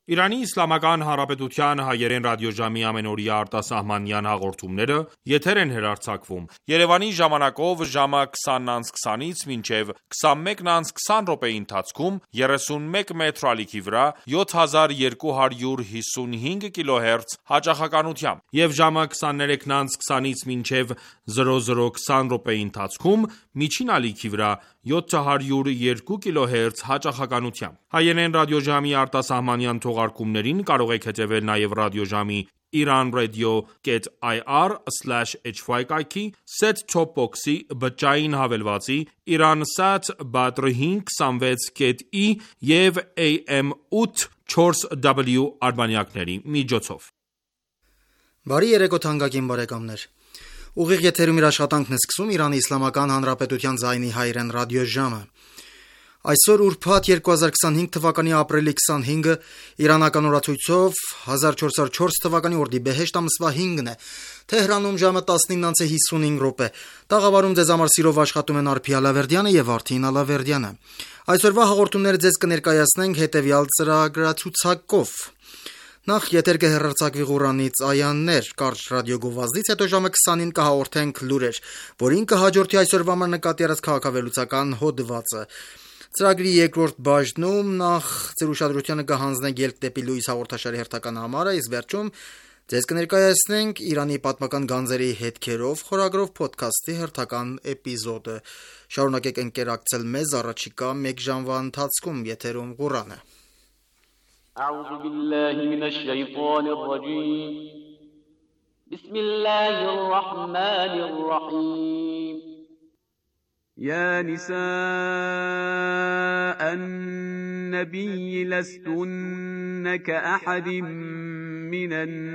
Իրանի Իսլամական Հանրապետության հայերեն ռադիոժամի ամենօրյա արտասահմանյան հաղորդումները եթեր են հեռարձակվում Երևանի ժամանակով ժամը 20:20-ից մինչև 21:20 րոպեի ընթացքում 31 մետրի ալիքի վրա 7255 կիլոհերց հաճախականությամբ եւ ժամը 23:20-ից մինչև 00:20 րոպեի ընթացքում միջին ալիքի վրա 702 կիլոհերց հաճախականությամբ։ Հայերեն ռադիոժամի արտասահմանյան թողարկումներին կարող եք հետևել նաև ռադիոժամի iranradio.ir/hy կայքի, set-top box-ի, բջջային հավելվածի, Iransat Badr 526.e եւ AM 840W արբանյակների միջոցով։ Բարի երեկո թանկագին բարեկամներ։ Ուղիղ եթերում իր աշխատանքն է սկսում Իրանի Իսլամական Հանրապետության ձայնի հայերեն ռադիոժամը։ Այսօր ուրբաթ 2025 թվականի ապրիլի 25-ը իրանական օրացույցով 1404 թվականի օրդի բեհեշտ ամսվա 5-ն է։ Թեհրանում ժամը 19:55 րոպե։ Տաղավարում ձեզ համար սիրով աշխատում են Արփի Ալավերդյանը եւ Արթին Ալավերդյանը։ Այսօրվա հաղորդումները ձեզ կներկայացնենք հետեւյալ ծրագրացուցակով։ Նախ եթեր կհեռարձակվի Ղուրանից այաներ, կարճ ռադիոգովազդից, հետո ժամը 20-ին կհաղորդենք լուրեր, որին կհաջորդի այսօրվա համար նկատի առած քաղաքավեհլուծական հոդվածը։ Ծրագրի երկրորդ բաժնում նախ ձեր ուշադրությանը կհանձնենք «Ելք դեպի լույս» հաղորդաշարի հերթական համարը, իսկ վերջում ձեզ կներկայացնենք Իրանի պատմական գանձերի հետքերով խորագրով փոդքասթի հերթական էպիզոդը։ Շարունակեք ընկերակցել մեզ առաջիկա 1 ժամվա ընթացքում եթերում Ղուրանը։ أعوذ بالله من الشيطان الرجيم بسم الله الرحمن الرحيم يا نساء النبي لستن كأحد من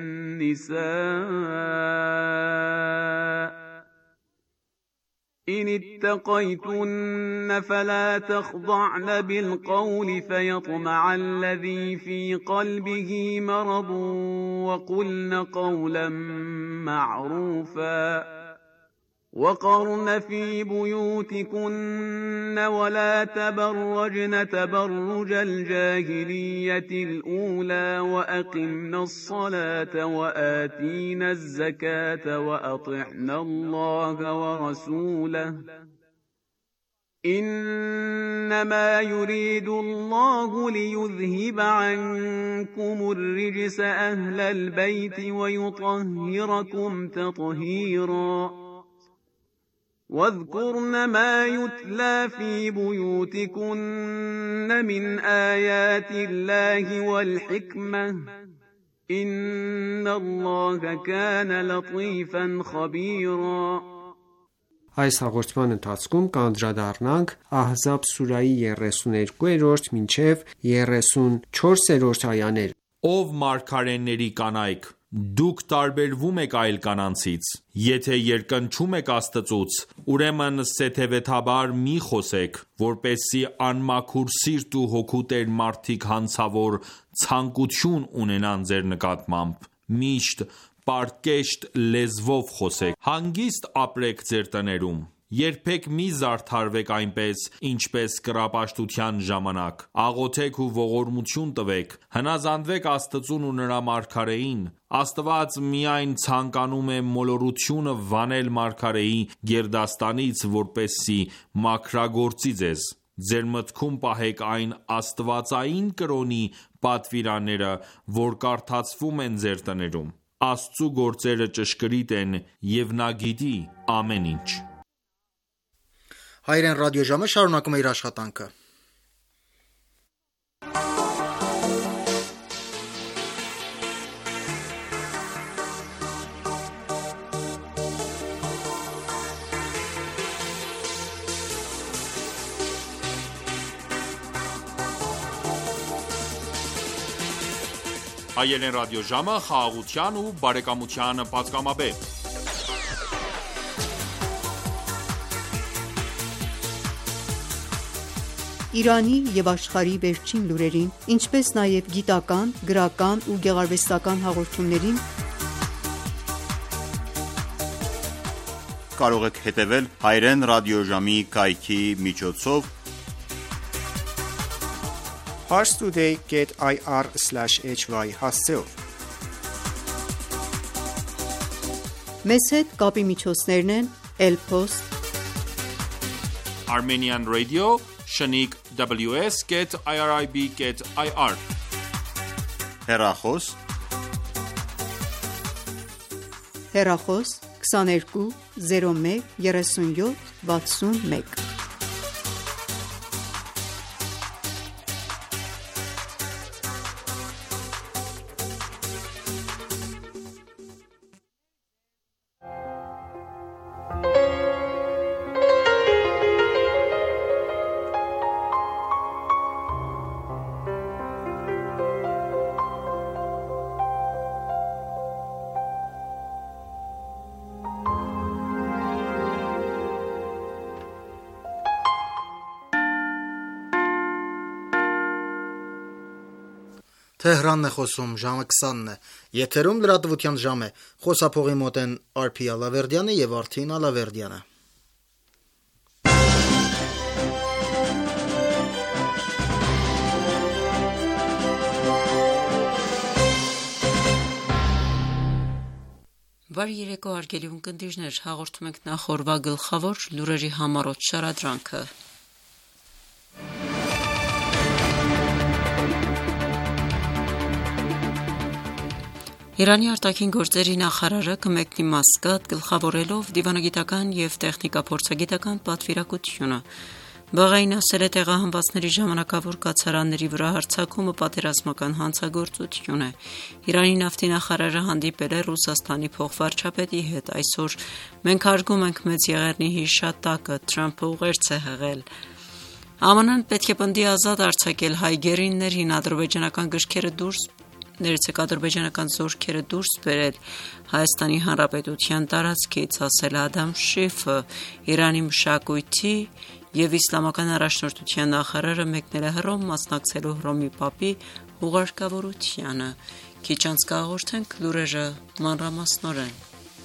النساء إن اتقيتن فلا تخضعن بالقول فيطمع الذي في قلبه مرض وقلن قولا معروفا وقرن في بيوتكن ولا تبرجن تبرج الجاهلية الأولى وأقمن الصلاة وآتين الزكاة وأطعن الله ورسوله إنما يريد الله ليذهب عنكم الرجس أهل البيت ويطهركم تطهيرا واذكرن ما يتلى في بيوتكن من آيات الله والحكمة إن الله كان لطيفا خبيرا Այս հաղորդման ընթացքում կանդրադառնանք Ահզաբ սուրայի 32-րդ մինչև 34-րդ այաներ։ Ով մարգարեների կանայք, դուք տարբերվում եք այլ կանանցից, եթե երկնչում եք Աստծուց, ուրեմն սեթևեթաբար մի խոսեք, որպեսզի անմաքուր սիրտ ու հոգու տեր մարդիկ հանցավոր ցանկություն ունենան ձեր նկատմամբ, միշտ պարկեշտ լեզվով խոսեք, հանգիստ ապրեք ձեր տներում, երբեք մի զարդարվեք այնպես, ինչպես կռապաշտության ժամանակ, աղոթեք ու ողորմություն տվեք, հնազանդվեք Աստծուն ու նրա մարգարեին, Աստված միայն ցանկանում է մոլորությունը վանել մարգարեի գերդաստանից, որպեսզի մաքրագործի ձեզ, ձեր մտքում պահեք այն աստվածային կրոնի պատվիրանները, որ կարդացվում են ձեր տներում, Աստծու գործերը ճշգրիտ են և նա գիտի ամեն ինչ։ Հայերեն ռադիոժամը շարունակում է իր աշխատանքը։ Հայերեն ռադիոժամը խաղաղության ու բարեկամության պատգամաբեր։ Իրանի և աշխարհի վերջին լուրերին, ինչպես նաև գիտական, գրական ու գեղարվեստական հաղորդումներին կարող եք հետևել հայերեն ռադիոժամի կայքի միջոցով parstoday.ir/hy հասցեով։ Մեզ հետ կապի միջոցներն են Elpost, Armenian Radio, Shaniq WS.irib.ir Հեռախոս հեռախոս 22 01 37 61։ Թեհրանն է խոսում, ժամը 20-ն է, եթերում լրատվության ժամ է, խոսափողի մոտ են Արփի Ալավերդյանը և Արթին Ալավերդյանը։ Բարի երեկո հարգելի ունկնդիրներ, հաղորդում ենք նախորվա գլխավոր լուրերի համառոտ շարադրանքը։ Իրանի արտաքին գործերի նախարարը կմեկնի Մասկատ, գլխավորելով դիվանագիտական և տեխնիկա-փորձագիտական պատվիրակությունը։ Բաղային ասել է տեղահանվածների ժամանակավոր կացարանների վրա հարձակումը պատերազմական հանցագործություն է։ Իրանի նավթի նախարարը հանդիպել է Ռուսաստանի փոխվարչապետի հետ։ Այսօր մենք հարգում ենք մեծ եղեռնի հիշատակը, Թրամփը ուղերձ է հղել։ ԱՄՆ-ն պետք է պնդի ազատ արձակել հայ գերիներին, ադրբեջանական զորքերը դուրս բերել Հայաստանի Հանրապետության տարածքից, ասել Ադամ Շիֆը։ Իրանի մշակույթի և իսլամական առաջնորդության նախարարը մեկնել է Հռոմ, մասնակցելու Հռոմի Պապի ուղարկավորությանը։ Քիչ անց կհաղորդենք լուրերը մանրամասնորեն։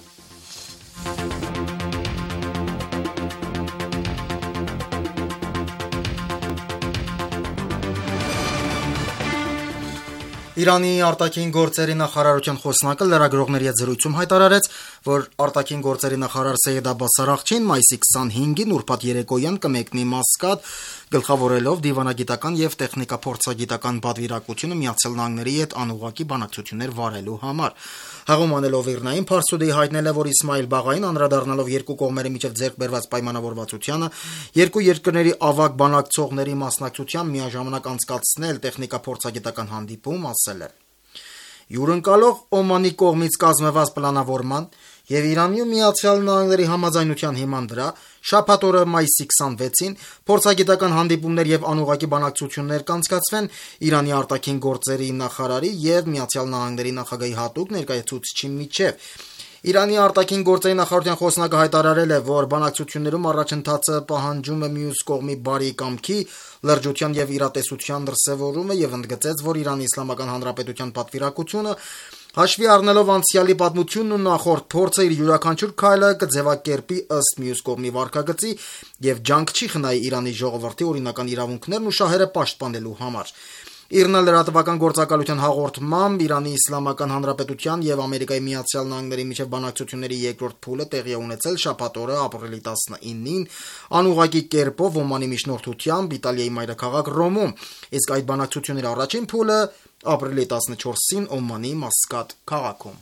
Իրանի արտաքին գործերի նախարարության խոսնակը լրագրողների հետ զրույցում հայտարարեց, որ արտաքին գործերի նախարար Սեյեդ Աբբաս Արաղչին մայիսի 25-ին ուրբաթ երեկոյան կմեկնի Մասկատ, գլխավորելով դիվանագիտական և տեխնիկա-փորձագիտական պատվիրակությունը Միացյալ Նահանգների հետ անուղղակի բանակցություններ վարելու համար։ Հաղում անելով Իրնային, Փարսուդեի հայտնել է, որ Իսմայիլ Բաղային անդրադառնալով երկու կողմերի միջև ձեռք բերված պայմանավորվածությանը, երկու երկրների ավագ բանակցողների մասնակցությամբ միաժամանակ անցկացնել տեխնիկա-փորձագիտական հանդիպում, ասել է. Յուրընկալող Օմանի կողմից կազմված պլանավորման և Իրանի ու Միացյալ Նահանգների համաձայնության հիման վրա շաբաթ օրը մայիսի 26-ին փորձագիտական հանդիպումներ և անուղղակի բանակցություններ կանցկացվեն Իրանի արտաքին գործերի նախարարի և Միացյալ Նահանգների նախագահի հատուկ ներկայացուցչի միջև։ Իրանի արտաքին գործերի նախարարության խոսնակը հայտարարել է, որ բանակցություններում առաջընթացը պահանջում է մյուս կողմի բարի կամքի, լրջության և իրատեսության դրսևորումը և ընդգծեց, որ Իրանի Իսլամական Հանրապետության պատվիրակությունը հաշվի առնելով անցյալի պատմությունն ու նախորդ փորձը իր յուրաքանչյուր քայլը կձևակերպի ըստ մյուս կողմի վարքագծի և ջանք չի խնայի Իրանի ժողովրդի օրինական իրավունքներն ու շահերը պաշտպանելու համար։ Իրնա լրատվական գործակալության հաղորդմամբ Իրանի Իսլամական Հանրապետության և Ամերիկայի Միացյալ Նահանգների միջև բանակցությունների երկրորդ փուլը տեղի է ունեցել շաբաթ օրը ապրիլի 19-ին անուղղակի կերպով Օմանի միջնորդությամբ Իտալիայի մայրաքաղաք Ռոմում, իսկ այդ բանակցությունների առաջին փուլը ապրիլի 14-ին Օմանի Մասկատ քաղաքում։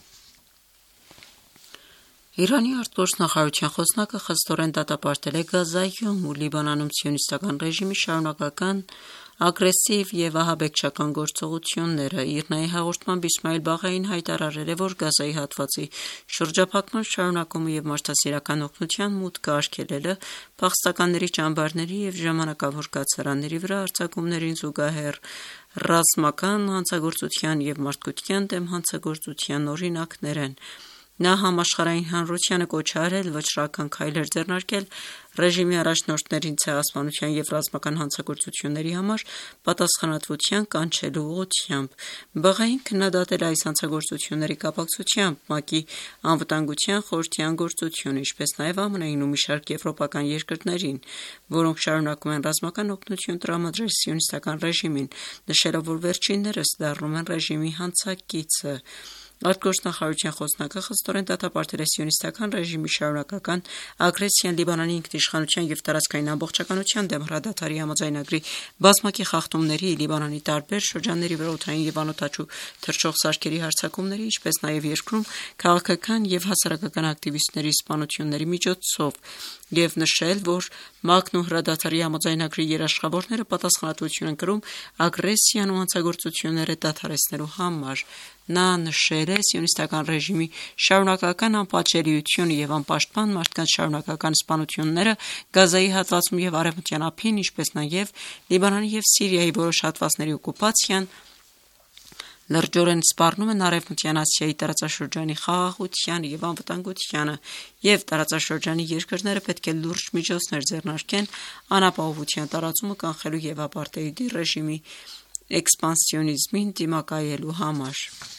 Իրանի արտգործնախարարության խոսնակը խստորեն դատապարտել է Գազայում ու Լիբանանում սիոնիստական ռեժիմի շարունակական ագրեսիվ և ահաբեկչական գործողությունները։ Իրնայի հաղորդմամբ Իսմայիլ Բաղային հայտարարել է, որ Գազայի հատվածի շրջափակման շարունակումը և մարդասիրական օգնության մուտքը արգելելը փախստականների ճամբարների և ժամանակավոր կացարանների վրա հարձակումներին զուգահեռ ռազմական հանցագործության և մարդկության դեմ հանցագործության օրինակներ են։ Նա համաշխարհային հանրությանը կոչ է արել վճռական քայլեր ձեռնարկել ռեժիմի առաջնորդներին ցեղասպանության և ռազմական հանցագործությունների համար պատասխանատվության կանչելու ուղղությամբ։ ԲՂ-ին քննադատել այս հանցագործությունների կապակցությամբ ՄԱԿ-ի անվտանգության խորհրդի անգործությունը, ինչպես նաև ԱՄՆ-ին ու մի շարք եվրոպական երկրներին, որոնք շարունակում են ռազմական օգնություն տրամադրել սիոնիստական ռեժիմին, նշելով, որ վերջիններս դառնում են ռեժիմի հանցակիցը։ Արտգործնախարարության խոսնակը խստորեն դատապարտել է սիոնիստական ռեժիմի շարունակական ագրեսիան Լիբանանի ինքնիշխանության և տարածքային ամբողջականության դեմ հրադադարի համաձայնագրի բազմակի խախտումների, Լիբանանի տարբեր շրջանների վրա օդային և անօդաչու թռչող սարքերի հարձակումների, ինչպես նաև երկրում քաղաքական և հասարակական ակտիվիստների սպանությունների միջոցով, և նշել, որ ՄԱԿ-ն ու հրադադարի համաձայնագրի երաշխավորները պատասխանատվություն են կրում ագրեսիան ու հանցագործությունները դադարեցնելու համար։ Նա նշել է սիոնիստական ռեժիմի շարունակական անպատժելիությունը և անպաշտպան մարդկանց շարունակական սպանությունները Գազայի հատվածում և Արևմտյան ափին, ինչպես նաև Լիբանանի և Սիրիայի որոշ հատվածների օկուպացիան լրջորեն սպառնում են Արևմտյան Ասիայի տարածաշրջանի խաղաղությանը և անվտանգությանը, և տարածաշրջանի երկրները պետք է լուրջ միջոցներ ձեռնարկեն անապահովության տարածումը կանխելու և ապարտեիդի ռեժիմի էքսպանսիոնիզմին դիմակայելու համար։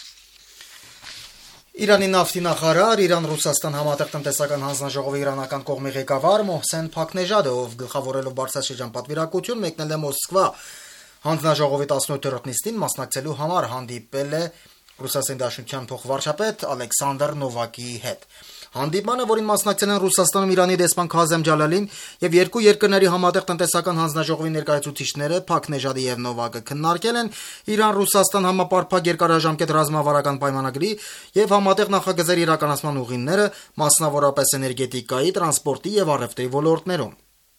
Իրանի նավթի նախարար, Իրան-Ռուսաստան համատեղ տնտեսական հանձնաժողովի իրանական կողմի ղեկավար Մոհսեն Փաքնեժադը, ով գլխավորելով բարձրաշրջան պատվիրակություն մեկնել է Մոսկվա հանձնաժողովի 17-րդ նիստին մասնակցելու համար, հանդիպել է Ռուսաստանի Դաշնության փոխվարչապետ Ալեքսանդր Նովակիի հետ։ Հանդիպմանը, որին մասնակցել են Ռուսաստանում Իրանի դեսպան Քազեմ Ջալալին եւ երկու երկրների համատեղ տնտեսական հանձնաժողովի ներկայացուցիչները, Փաքնեժադը եւ Նովակը քննարկել են Իրան-Ռուսաստան համապարփակ երկարաժամկետ ռազմավարական պայմանագրի եւ համատեղ նախագծերի իրականացման ուղիները, մասնավորապես էներգետիկայի, տրանսպորտի եւ առևտրի ոլորտներում։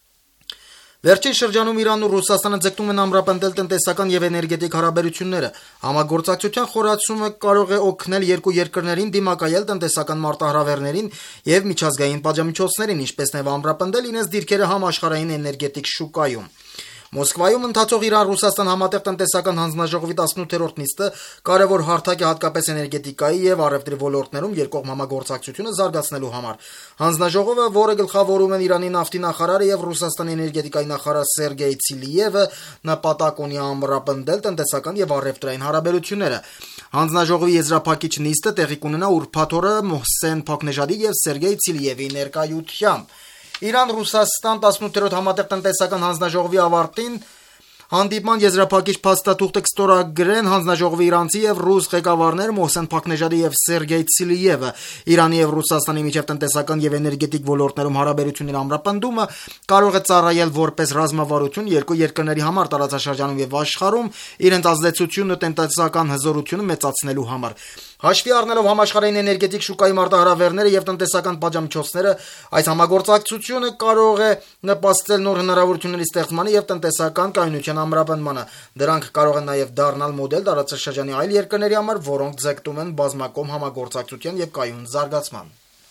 Վերջին շրջանում Իրանն ու Ռուսաստանը ձգտում են ամրապնդել տնտեսական եւ էներգետիկ հարաբերությունները։ Համագործակցության խորացումը կարող է օգնել երկու երկրներին դիմակայել տնտեսական մարտահրավերներին եւ միջազգային պատժամիջոցներին, ինչպես նաեւ ամրապնդել իրենց դիրքերը համաշխարհային էներգետիկ շուկայում։ Մոսկվայում ընթացող Իրան-Ռուսաստան համատեղ տնտեսական հանձնաժողովի 18-րդ նիստը կարևոր հարթակ է հատկապես էներգետիկայի եւ առևտրի ոլորտներում երկկողմ համագործակցությունը զարգացնելու համար։ Հանձնաժողովը, որը գլխավորում են Իրանի նավթի նախարարը եւ Ռուսաստանի էներգետիկայի նախարար Սերգեյ Ցիլիևը, նպատակ ունի ամրապնդել տնտեսական եւ առևտրային հարաբերությունները։ Հանձնաժողովի եզրափակիչ նիստը տեղի կունենա ուրբաթ օրը Մոհսեն Փաքնեժադի եւ Սերգեյ Ցիլիևի ներկայությամբ։ Իրան-Ռուսաստան 18-րդ համատեղ տնտեսական հանձնաժողովի ավարտին հանդիպման եզրափակիչ փաստաթուղթը կստորագրեն հանձնաժողովի իրանցի եւ ռուս ղեկավարներ Մոհսեն Փաքնեժադը եւ Սերգեյ Ցիլիևը։ Իրանի եւ Ռուսաստանի միջև տնտեսական եւ էներգետիկ ոլորտներում հարաբերությունների ամրապնդումը կարող է ծառայել որպես ռազմավարություն երկու երկրների համար տարածաշրջանում եւ աշխարհում իրենց ազդեցությունն ու տնտեսական հզորությունը մեծացնելու համար։ Հաշվի առնելով համաշխարհային էներգետիկ շուկայի մարտահրավերները եւ տնտեսական պատժամիջոցները, այս համագործակցությունը կարող է նպաստել նոր հնարավորությունների ստեղծմանը եւ տնտեսական կայունության ամրապնդմանը։ Դրանք կարող են նաեւ դառնալ մոդել տարածաշրջանի այլ երկրների համար, որոնք ձգտում են բազմակողմ համագործակցության եւ կայուն զարգացման։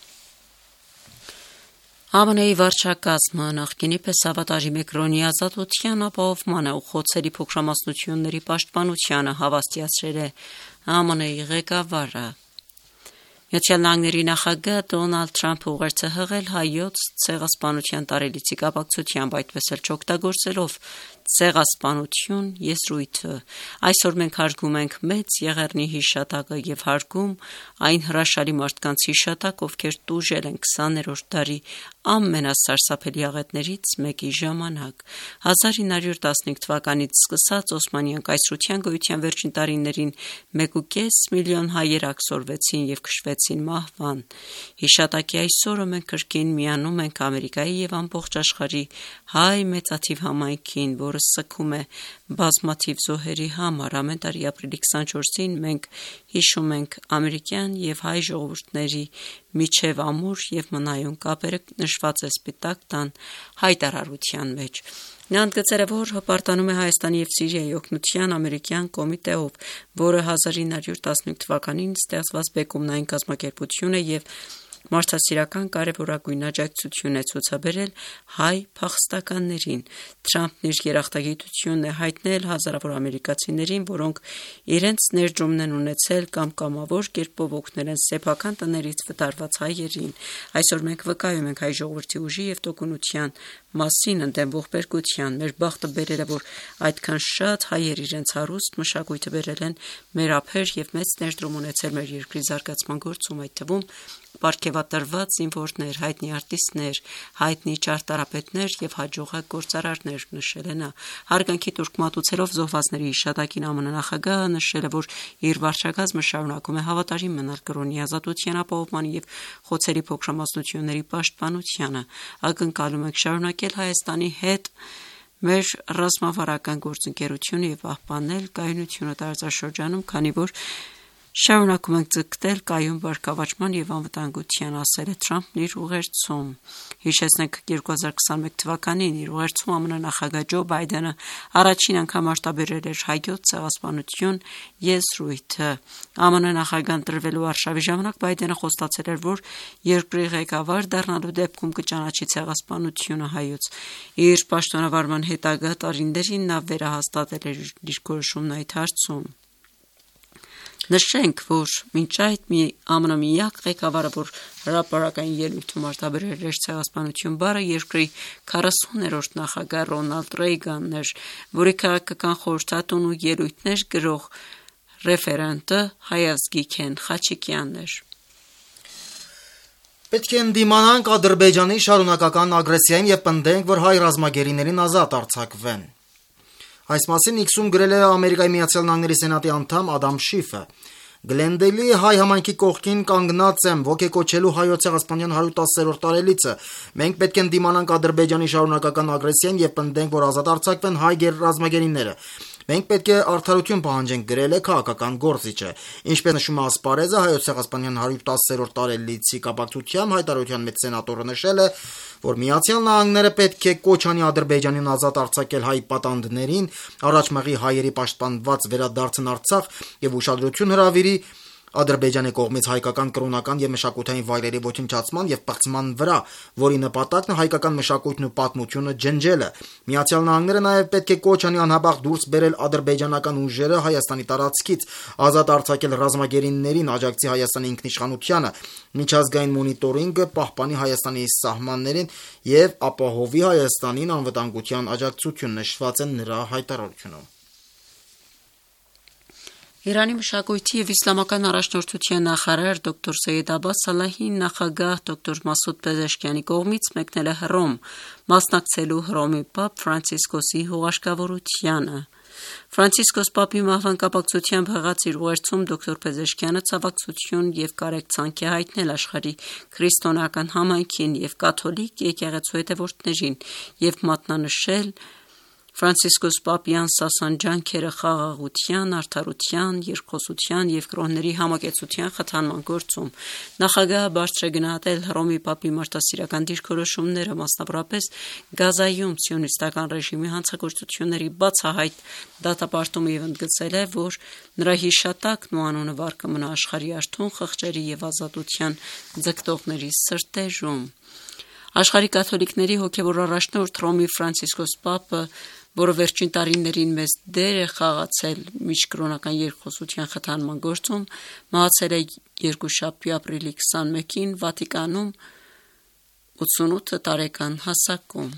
ԱՄՆ-ի վարչակազմը նախկինի պես ավատարի Մակրոնի ազատության ապահովմանը ու խոցելի փոքրամասնությունների պաշտպանությանը հավաստիացրել է ԱՄՆ-ի ղեկավարը։ Միացյալ Նահանգների նախագահ Դոնալդ Թրամփը ուղերձ է հղել հայոց ցեղասպանության տարելիցի կապակցությամբ, այդպես էլ չօգտագործելով ցեղասպանություն եզրույթը։ Այսօր մենք հարգում ենք մեծ Եղեռնի հիշատակը եւ հարգում այն հրաշալի մարդկանց հիշատակ, ովքեր տուժել են 20-րդ դարի ամենասարսափելի աղետներից մեկի ժամանակ։ 1915 թվականից սկսած Օսմանյան կայսրության գոյության վերջին տարիներին 1.5 միլիոն հայեր աքսորվեցին եւ քշվեցին մահվան։ Հիշատակի այսօրը մենք կրկին միանում ենք Ամերիկայի եւ ամբողջ աշխարհի հայ մեծաթիվ համայնքին, որը սգում է բազմաթիվ զոհերի համար։ Ամեն տարի ապրիլի 24-ին մենք հիշում ենք ամերիկյան եւ հայ ժողովուրդների միջև ամուր եւ մնայուն կապերը նշված է սպիտակ տան հայտարարության մեջ։ Նա ընդգծել է, որ հպարտանում է Հայաստանի եւ Սիրիայի օգնության ամերիկյան կոմիտեով, որը 1915 թվականին ստեղծված բեկումնային կազմակերպություն է եւ մարդասիրական կարևորագույն աջակցություն է ցուցաբերել հայ փախստականներին։ Թրամփն իր երախտագիտությունն է հայտնել հազարավոր ամերիկացիներին, որոնք իրենց ներդրումն են ունեցել կամ կամավոր կերպով օգնել են սեփական տներից վտարված հայերին։ Այսօր մենք վկայում ենք հայ ժողովրդի ուժի եւ տոկունության մասին ընդդեմ ողբերգության։ Մեր բախտը բերել է, որ այդքան շատ հայեր իրենց հարուստ մշակույթը բերել են մեր ափեր եւ մեծ ներդրում ունեցել մեր երկրի զարգացման գործում, այդ թվում պարգևատրված զինվորներ, հայտնի արտիստներ, հայտնի ճարտարապետներ եւ հաջողակ գործարարներ, նշել է նա։ Հարգանքի տուրք մատուցելով զոհվածների հիշատակին ԱՄՆ նախագահը նշել է, որ իր վարչակազմը շարունակում է հավատարիմ մնալ կրոնի ազատության ապահովմանը եւ խոցելի փոքրամասնությունների պաշտպանությանը։ Ակնկալում ենք շարունակել Հայաստանի հետ մեր ռազմավարական գործընկերությունը եւ պահպանել կայունությունը տարածաշրջանում, քանի որ շարունակում ենք ձգտել կայուն բարգավաճման եւ անվտանգության, ասել է Թրամփն իր ուղերձում։ Հիշեցնենք 2021 թվականին իր ուղերձում ԱՄՆ նախագահ Ջո Բայդենը առաջին անգամ արտաբերել էր հայոց ցեղասպանություն եզրույթը։ ԱՄՆ նախագահան տրվելու արշավի ժամանակ Բայդենը խոստացել էր, որ երկրի ղեկավար դառնալու դեպքում կճանաչի ցեղասպանությունը հայոց։ Իր պաշտոնավարման հետագա տարիներին նա վերահաստատել էր իր դիրքորոշումն այդ հարցում։ Նշենք, որ մինչ այդ ԱՄՆ միակ ղեկավարը, որ հրապարակային ելույթում արտաբերել էր ցեղասպանություն բառը, երկրի 40-րդ նախագահ Ռոնալդ Ռեյգանն էր, որի քաղաքական խորհրդատուն ու ելույթներ գրող ռեֆերենտը հայազգի Քեն Խաչիկյանն էր։ Պետք է ընդդիմանանք Ադրբեջանի շարունակական ագրեսիային եւ պնդենք, որ հայ ռազմագերիներին ազատ արձակվեն։ Այս մասին X-ում գրել է Ամերիկայի Միացյալ Նահանգների Սենատի անդամ Ադամ Շիֆը։ Գլենդեյլի հայ համայնքի կողքին կանգնած եմ ոգեկոչելու հայոց ցեղասպանության 110-րդ տարելիցը։ Մենք պետք է ընդդիմանանք Ադրբեջանի շարունակական ագրեսիային եւ պնդենք, որ ազատ արձակվեն հայ ռազմագերիները։ Մենք պետք է արդարություն պահանջենք, գրել է քաղաքական գործիչը։ Ինչպես նշում է ասպարեզը, հայոց ցեղասպանության 110-րդ տարելիցի կապակցությամբ հայտարարության մեջ սենատորը նշել է, որ Միացյալ Նահանգները պետք է կոչ անի Ադրբեջանին ազատ արձակել հայ պատանդներին, առաջ մղի հայերի պաշտպանված վերադարձն Արցախ եւ ուշադրություն հրավիրի Ադրբեջանի կողմից հայկական կրոնական եւ մշակութային վայրերի ոչնչացման եւ պղծման վրա, որի նպատակն է հայկական մշակույթն ու պատմությունը ջնջելը։ Միացյալ Նահանգները նաեւ պետք է կոչ անի անհապաղ դուրս բերել ադրբեջանական ուժերը Հայաստանի տարածքից, ազատ արձակել ռազմագերիներին, աջակցի Հայաստանի ինքնիշխանությանը, միջազգային մոնիտորինգը պահպանի Հայաստանի սահմաններին եւ ապահովի Հայաստանին անվտանգության աջակցություն, նշված է նրա հայտարարությունում։ Իրանի մշակույթի եւ իսլամական առաջնորդության նախարար դոկտոր Սեյեդ Աբբաս Սալահին նախագահ դոկտոր Մասուդ Պեզեշքյանի կողմից մեկնել է Հռոմ, մասնակցելու Հռոմի Պապ Ֆրանցիսկոսի հուղարկավորությանը։ Ֆրանցիսկոս Պապի մահվան կապակցությամբ հղած իր ուղերձում դոկտոր Պեզեշքյանը ցավակցություն եւ կարեկցանք է հայտնել աշխարհի քրիստոնեական համայնքին եւ կաթոլիկ եկեղեցու հետևորդներին եւ մատնանշել Ֆրանցիսկոս Պապի անսասան ջանքերը խաղաղության, արդարության, երկխոսության եւ կրոնների համակեցության խթանման գործում։ Նախագահը բարձր է գնահատել Հռոմի Պապի մարդասիրական դիրքորոշումները, մասնավորապես Գազայում սիոնիստական ռեժիմի հանցագործությունների բացահայտ դատապարտումը եւ ընդգծել է, որ նրա հիշատակն ու անունը վար կմնա աշխարհի արթուն խղճերի եւ ազատության ձգտողների սրտերում։ Աշխարհի կաթոլիկների հոգևոր առաջնորդ Հռոմի Ֆրանցիսկոս Պապը, որը վերջին տարիներին մեծ դեր է խաղացել միջկրոնական երկխոսության խթանման գործում, մահացել է երկուշաբթի ապրիլի 21-ին Վատիկանում 88 տարեկան հասակում։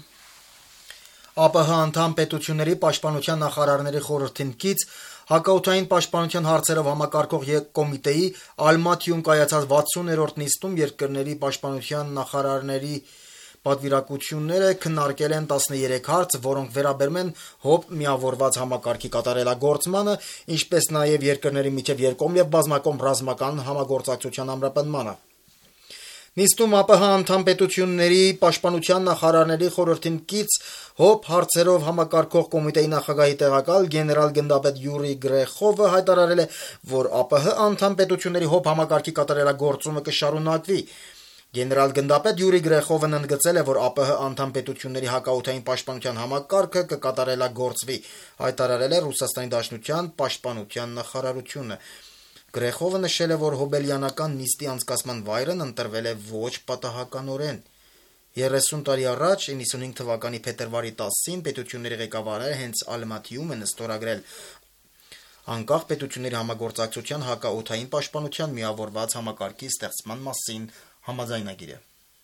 ԱՊՀ անդամ պետությունների պաշտպանության նախարարների խորհրդին կից հակաօդային պաշտպանության հարցերով համակարգող կոմիտեի Ալմատիում կայացած 60-րդ նիստում երկրների պաշտպանության նախարարների պատվիրակությունները քննարկել են 13 հարց, որոնք վերաբերում են ՀՕՊ միավորված համակարգի կատարելագործմանը, ինչպես նաև երկրների միջև երկկողմ եւ բազմակողմ ռազմական համագործակցության ամրապնդմանը։ Նիստում ԱՊՀ անդամ պետությունների պաշտպանության նախարարների խորհրդին կից ՀՕՊ հարցերով համակարգող կոմիտեի նախագահի տեղակալ գեներալ գնդապետ Յուրի Գրեխովը հայտարարել է, որ ԱՊՀ անդամ պետությունների ՀՕՊ համակարգի կատարելագործումը կշարունակվի։ Գեներալ գնդապետ Յուրի Գրեխովն ընդգծել է, որ ԱՊՀ անդամ պետությունների հակաօդային պաշտպանության համակարգը կկատարելագործվի, հայտարարել է Ռուսաստանի Դաշնության պաշտպանության նախարարությունը։ Գրեխովը նշել է, որ հոբելյանական նիստի անցկացման վայրն ընտրվել է ոչ պատահականորեն։ 30 տարի առաջ 95 թվականի փետրվարի 10-ին պետությունների ղեկավարները հենց Ալմատիում են ստորագրել անկախ պետությունների համագործակցության հակաօդային պաշտպանության միավորված համակարգի ստեղծման մասին համաձայնագիրը։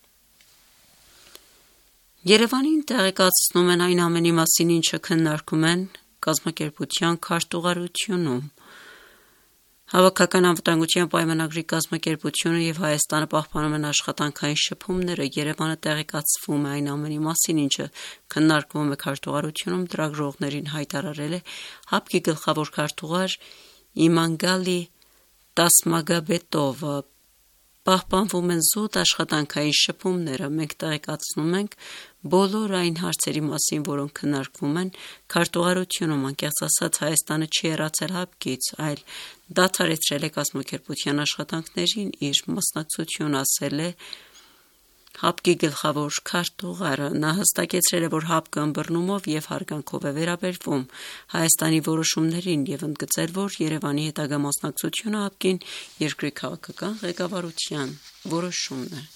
Երևանին տեղեկացնում են այն ամենի մասին, ինչը քննարկում են կազմակերպության քարտուղարությունում։ Հավաքական անվտանգության պայմանագրի կազմակերպությունը եւ Հայաստանը պահպանում են աշխատանքային շփումները։ Երևանը տեղեկացվում է այն ամենի մասին, ինչը քննարկվում է քարտուղարությունում, ծրագրողներին հայտարարել է ՀԱՊԿ-ի գլխավոր քարտուղար Իմանգալի Տասմագաբետովը։ Պահպանվում են զուտ աշխատանքային շփումները։ Մենք տեղեկացնում ենք բոլոր այն հարցերի մասին, որոնք քննարկվում են քարտուղարությունում։ Անկեղծ ասած, Հայաստանը չի հեռացել ՀԱՊԿ-ից, այլ դադարեցրել է կազմակերպության աշխատանքներին իր մասնակցությունը, ասել է ՀԱՊԿ-ի գլխավոր քարտուղարը։ Նա հստակեցրել է, որ ՀԱՊԿ-ը ըմբռնումով եւ հարգանքով է վերաբերվում Հայաստանի որոշումներին եւ ընդգծել, որ Երևանի հետագա մասնակցությունը ՀԱՊԿ-ին երկրի քաղաքական ղեկավարության որոշումն է։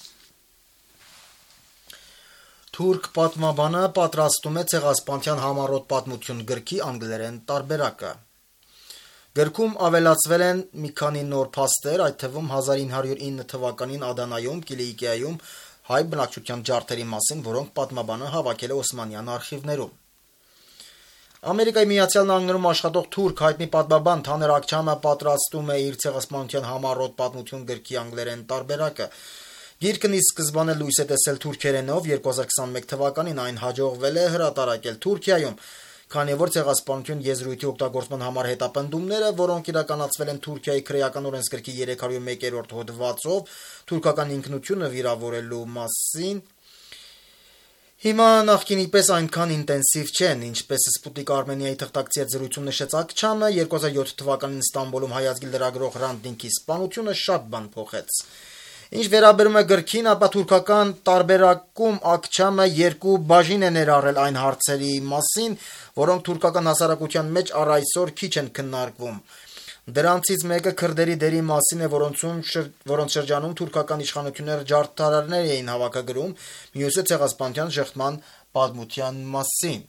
Թուրք պատմաբանը պատրաստում է ցեղասպանության համառոտ պատմություն գրքի անգլերեն տարբերակը։ Գրքում ավելացվել են մի քանի նոր փաստեր, այդ թվում 1909 թվականին Ադանայում, Կիլիկիայում հայ բնակչության ջարդերի մասին, որոնք պատմաբանը հավաքել է Օսմանյան արխիվներում։ Ամերիկայի Միացյալ Նահանգներում աշխատող թուրք հայտնի պատմաբան Թաներ Աքչամը պատրաստում է իր ցեղասպանության համառոտ պատմություն գրքի անգլերեն տարբերակը։ Գիրքն ի սկզբանե լույս է տեսել թուրքերենով, 2021 թվականին այն հաջողվել է հրատարակել Թուրքիայում, քանի որ ցեղասպանություն եզրույթի օգտագործման համար հետապնդումները, որոնք իրականացվել են Թուրքիայի քրեական օրենսգրքի 301-րդ հոդվածով թուրքական ինքնությունը վիրավորելու մասին, հիմա նախկինի պես այնքան ինտենսիվ չեն, ինչպես Սպուտնիկ Արմենիայի թղթակցի հետ զրույցում նշեց Աքչամը, 2007 թվականին Ստամբուլում հայազգի լրագրող Ռանդնիկի սպանությունը շատ բան փոխեց։ Ինչ վերաբերում է գրքին, ապա թուրքական տարբերակում Աքչամը երկու բաժին է ներառել այն հարցերի մասին, որոնք թուրքական հասարակության մեջ առ այսօր քիչ են քննարկվում։ Դրանցից մեկը քրդերի դերի մասին է, որոնց շրջանում թուրքական իշխանությունները ջարդարարներ էին հավաքագրում, մյուսը ցեղասպանության շեղման պատմության մասին։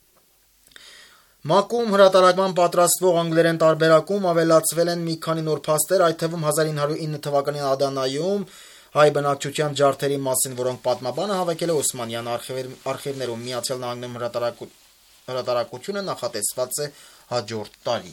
ՄԱԿ-ում հրատարակման պատրաստվող անգլերեն տարբերակում ավելացվել են մի քանի նոր փաստեր, այդ թվում 1909 թվականին Ադանայում հայ բնակչության ջարդերի մասին, որոնք պատմաբանը հավաքել է Օսմանյան արխիվներում։ Միացյալ Նահանգներում հրատարակությունը նախատեսված է հաջորդ տարի։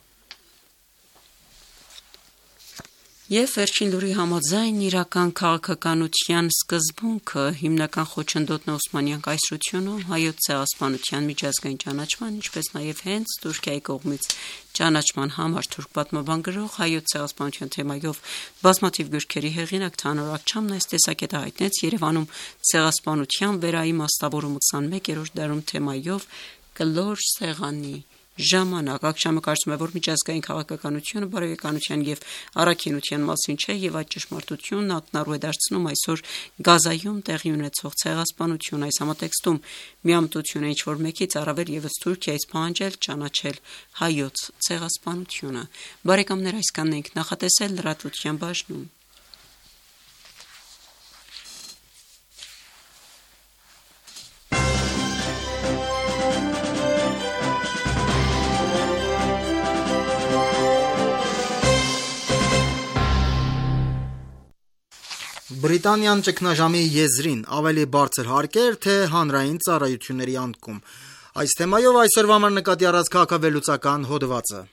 Եվ վերջին լուրի համաձայն իրական քաղաքականության սկզբունքը հիմնական խոչընդոտն է Օսմանյան կայսրությունում հայոց ցեղասպանության միջազգային ճանաչման, ինչպես նաև հենց Թուրքիայի կողմից ճանաչման համար թուրք պատմաբան գրող հայոց ցեղասպանության թեմայով բազմաթիվ գրքերի հեղինակ Թանոր Աքչամն այս տեսակետը հայտնեց Երևանում ցեղասպանության վերաիմաստավորում 21-րդ դարում թեմայով կլոր սեղանի ժամանակ։ Աքչամը կարծում է, որ միջազգային քաղաքականությունը բարոյականության եւ առաքինության մասին չէ եւ այդ ճշմարտությունն ակնառու է դարձնում այսօր Գազայում տեղի ունեցող ցեղասպանություն։ Այս համատեքստում միամտություն է ինչ-որ մեկից առավել եւս Թուրքիայից պահանջել ճանաչել հայոց ցեղասպանությունը։ Բարեկամներ, այսքանն ենք նախատեսել լրատվության բաժնում։ Բրիտանիան ճգնաժամի եզրին ավելի բարձր հարկեր, թե հանրային ծառայությունների անկում։ Այս թեմայով այսօրվա համար նկատի առած քաղաքավեհլուծական հոդվածը։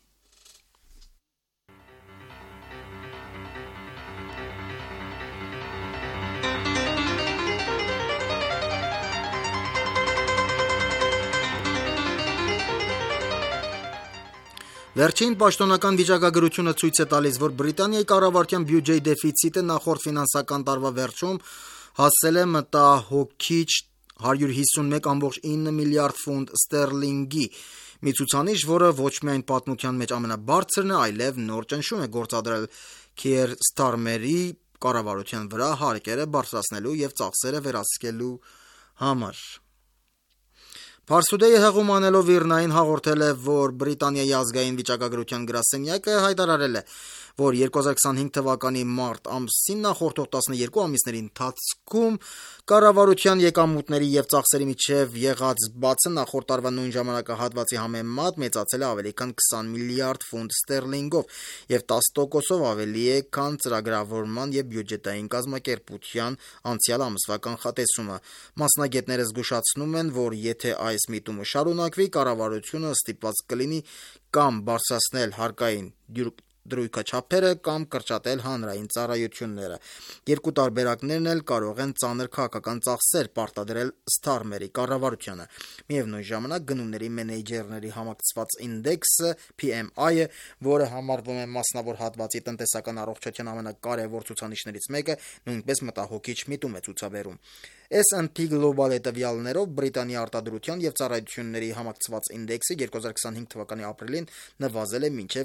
Վերջին պաշտոնական վիճակագրությունը ցույց է տալիս, որ Բրիտանիայի կառավարության բյուջեի դեֆիցիտը նախորդ ֆինանսական տարվա վերջում հասել է մտահոգիչ 151.9 միլիարդ ֆունտ ստերլինգի, մի ցուցանիշ, որը ոչ միայն պատմության մեջ ամենաբարձրն է, այլև նոր ճնշում է գործադրել Քիեր Ստարմերի կառավարության վրա հարկերը բարձրացնելու եւ ծախսերը վերահսկելու համար։ Փարսուդեի հեղում անելով Իրնային հաղորդել է, որ Բրիտանիայի ազգային վիճակագրության գրասենյակը հայտարարել է, որ 2025 թվականի մարտ ամսին նախորդող 12 ամիսների ընթացքում կառավարության եկամուտների եւ ծախսերի միջև եղած բացը նախորդ տարվա նույն ժամանակահատվածի համեմատ մեծացել է ավելի քան 20 միլիարդ ֆունտ ստերլինգով եւ 10%-ով ավելի է, քան ծրագրավորման եւ բյուջետային կազմակերպության անցյալ ամսվա կանխատեսումը։ Մասնագետները զգուշացնում են, որ եթե այս միտումը շարունակվի, կառավարությունը ստիպված կլինի կամ բարձրացնել հարկային դրույքաչափերը կամ կրճատել հանրային ծառայությունները։ Երկու տարբերակներն էլ կարող են ծանր քաղաքական ծախսեր պարտադրել Starmer-ի կառավարությանը։ Միևնույն ժամանակ գնումների մենեջերների համակցված ինդեքսը PMI-ը, որը համարվում է մասնավոր հատվածի տնտեսական առողջության ամենակարևոր ցուցանիշներից մեկը, նույնպես մտահոգիչ միտում է ցուցաբերում։ S&P Global-ի տվյալներով Բրիտանիայի արտադրության եւ ծառայությունների համակցված ինդեքսը 2025 թվականի ապրիլին նվազել է մինչեւ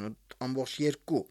48.2։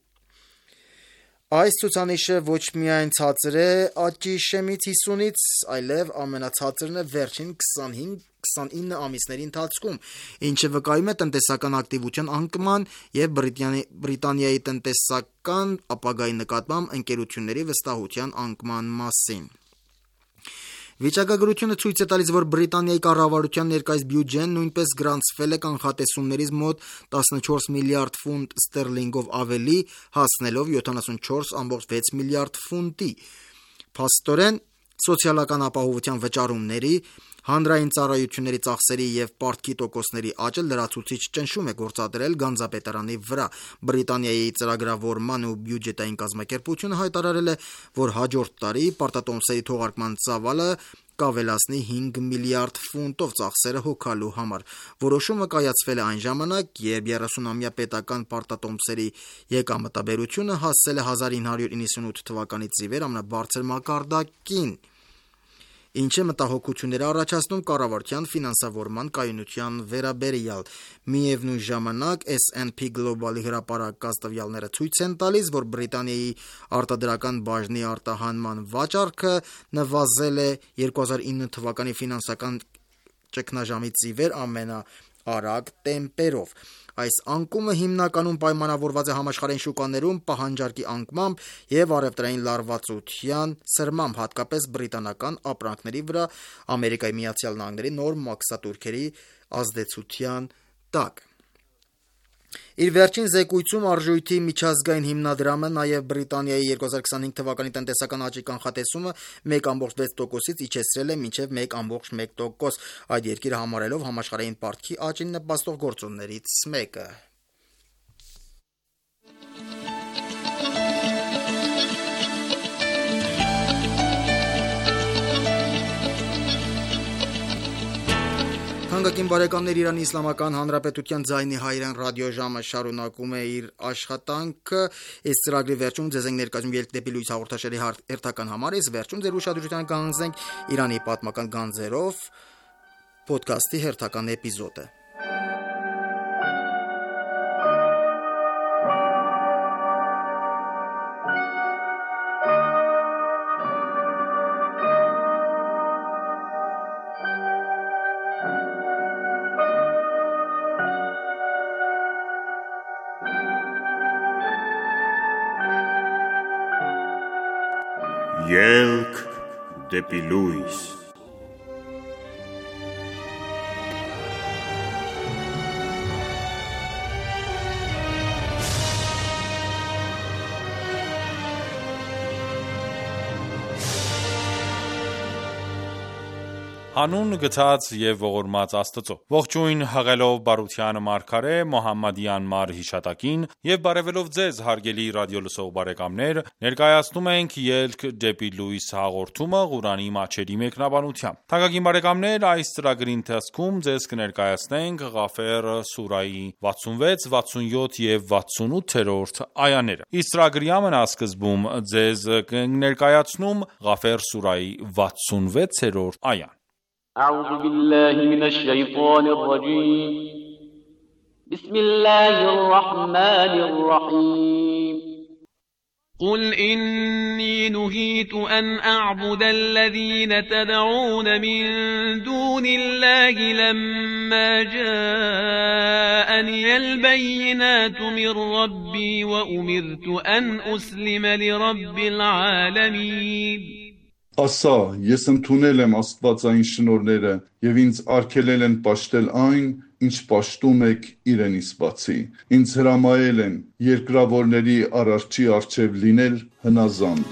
Այս ցուցանիշը ոչ միայն ցածր է աճի շեմից 50-ից, այլև ամենացածրն է վերջին 25-29 ամիսների ընթացքում, ինչը վկայում է տնտեսական ակտիվության անկման եւ Բրիտանիայի տնտեսական ապագայի նկատմամբ ընկերությունների վստահության անկման մասին։ Վիճակագրությունը ցույց է տալիս, որ Բրիտանիայի կառավարության ներկայիս բյուջեն նույնպես գրանցվել է կանխատեսումներից մոտ 14 միլիարդ ֆունտ ստերլինգով ավելի, հասնելով 74.6 միլիարդ ֆունտի։ Փաստորեն, սոցիալական ապահովության վճարումների, հանրային ծառայությունների ծախսերի եւ պարտքի տոկոսների աճը լրացուցիչ ճնշում է գործադրել գանձապետարանի վրա։ Բրիտանիայի ծրագրավորման ու բյուջետային կազմակերպությունը հայտարարել է, որ հաջորդ տարի պարտատոմսերի թողարկման ծավալը կավելացնի 5 միլիարդ ֆունտով ծախսերը հոգալու համար։ Որոշումը կայացվել է այն ժամանակ, երբ 30-ամյա պետական պարտատոմսերի եկամտաբերությունը հասել է 1998 թվականից ի վեր ամենաբարձր մակարդակին, ինչը մտահոգություններ առաջացնում կառավարության ֆինանսավորման կայունության վերաբերյալ։ Միևնույն ժամանակ S&P Global-ի հրապարակած տվյալները ցույց են տալիս, որ Բրիտանիայի արտադրական բաժնի արտահանման վաճառքը նվազել է 2009 թվականի ֆինանսական ճգնաժամից ի վեր ամենաարագ տեմպերով։ Այս անկումը հիմնականում պայմանավորված է համաշխարհային շուկաներում պահանջարկի անկմամբ եւ առևտրային լարվածության սրմամբ, հատկապես բրիտանական ապրանքների վրա Ամերիկայի Միացյալ Նահանգների նոր մաքսատուրքերի ազդեցության տակ։ Իր վերջին զեկույցում արժույթի միջազգային հիմնադրամը նաև Բրիտանիայի 2025 թվականի տնտեսական աճի կանխատեսումը 1.6%-ից իջեցրել է մինչև 1.1%, այդ երկիրը համարելով համաշխարհային պարտքի աճին նպաստող գործոններից մեկը։ Հանգակին բարեկամներ, Իրանի Իսլամական Հանրապետության ձայնի հայրեն ռադիոժամը շարունակում է իր աշխատանքը։ Այս ծրագրի վերջում ձեզ ենք ներկայացնում Ելք դեպի լույս հաղորդաշարի հերթական համարը, իսկ վերջում ձեր ուշադրությանը կհանձնենք Իրանի պատմական գանձերով ոդքասթի հերթական էպիզոդը։ Ելք դեպի լույս։ Հանուն գթած եւ ողորմած Աստծո։ Ողջույն հղելով բարության մարգարե Մոհամմադի անմար հիշատակին եւ բարեւելով ձեզ հարգելի ռադիոլսող բարեկամներ, ներկայացնում ենք Ելք դեպի լույս հաղորդումը Ղուրանի մատչելի մեկնաբանությամբ։ Թանկագին բարեկամներ, այս ծրագրի ընթացքում ձեզ կներկայացնենք Ղաֆեր սուրայի 66, 67 եւ 68-րդ այաները։ Իսկ ծրագրի ամենասկզբում ձեզ կներկայացնում Ղաֆեր սուրայի 66-րդ այան։ أعوذ بالله من الشيطان الرجيم بسم الله الرحمن الرحيم قل إني نهيت أن أعبد الذين تدعون من دون الله لما جاءني البينات من ربي وأمرت أن أسلم لرب العالمين Ասա, ես ընդունել եմ աստվածային շնորհները եւ ինձ արգելել են պաշտել այն, ինչ պաշտում եք իրենից բացի։ Ինձ հրամայել են երկրավորների արարչի առջև լինել հնազանդ։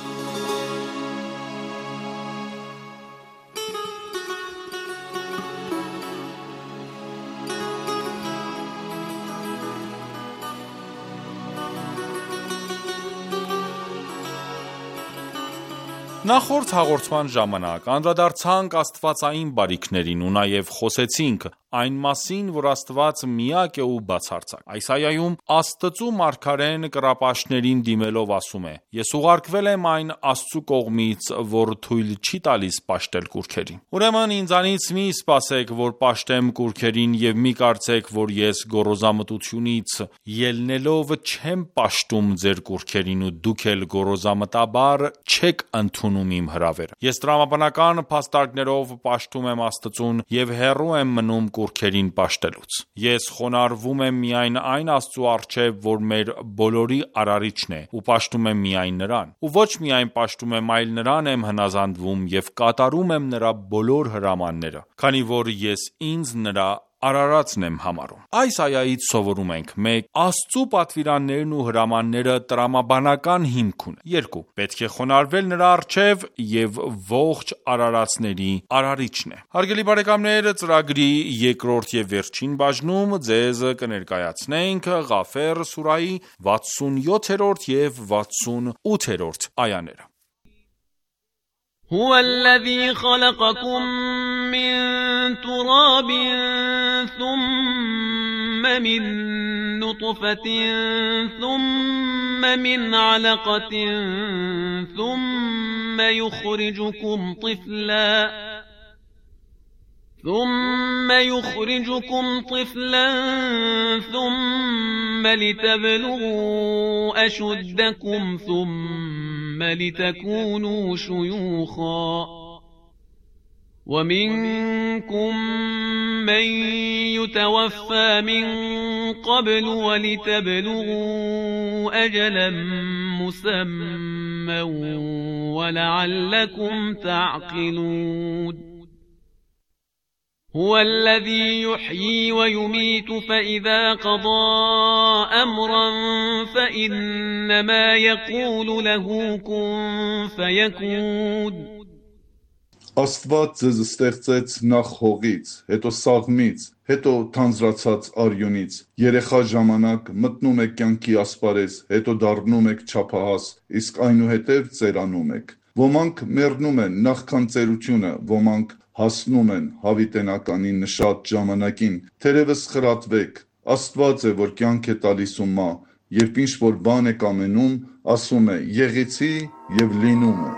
Նախորդ հաղորդման ժամանակ անդրադարձանք աստվածային բարիքներին ու նաև խոսեցինք այն մասին, որ Աստված միակ է ու բացարձակ։ Այս այայում Աստծու մարգարեն կռապաշտներին դիմելով ասում է. Ես ուղարկվել եմ այն Աստծու կողմից, որ թույլ չի տալիս պաշտել կուռքերին։ Ուրեմն ինձանից մի սպասեք, որ պաշտեմ կուռքերին եւ մի կարծեք, որ ես գոռոզամտությունից ելնելով չեմ պաշտում ձեր կուռքերին ու դուք էլ գոռոզամտաբար չեք ընդունում իմ հրավերը։ Ես տրամաբանական փաստարկներով պաշտում եմ Աստծուն եւ հեռու եմ մնում կուռքերին պաշտելուց։ Ես խոնարհվում եմ միայն այն Աստծու առջև, որ մեր բոլորի արարիչն է, ու պաշտում եմ միայն նրան։ Ու ոչ միայն պաշտում եմ, այլ նրան եմ հնազանդվում եւ կատարում եմ նրա բոլոր հրամանները, քանի որ ես ինձ նրա արարածն եմ համարում։ Այս այայից սովորում ենք. 1. Աստծու պատվիրաններն ու հրամանները տրամաբանական հիմք ունեն։ 2. Պետք է խոնարհվել նրա առջև եւ ողջ արարածների արարիչն է։ Հարգելի բարեկամներ, ծրագրի երկրորդ եւ վերջին բաժնում ձեզ կներկայացնենք Ղաֆեր սուրայի 67-րդ եւ 68-րդ այաները։ هو الذي خلقكم من تراب ثم من نطفة ثم من علقة ثم يخرجكم طفلا ثم لتبلغوا أشدكم ثم لتكونوا شيوخا ومنكم من يتوفى من قبل ولتبلغوا أجلا مسمى ولعلكم تعقلون هو الذي يحيي ويميت فإذا قضى أمرا فإنما يقول له كن فيكون Աստված ձեզ ստեղծեց նախ հողից, հետո սաղմից, հետո թանձրացած արյունից։ Երեխա ժամանակ մտնում եք կյանքի ասպարեզ, հետո դառնում եք չափահաս, իսկ այնուհետև ծերանում եք։ Ոմանք մեռնում են նախքան ծերությունը, ոմանք հասնում են հավիտենականի նշած ժամանակին։ Թերևս խրատվեք, Աստված է, որ կյանք է տալիս ու մահ, երբ ինչ որ բան եք ամենում, ասում է եղեցի եւ լինում է։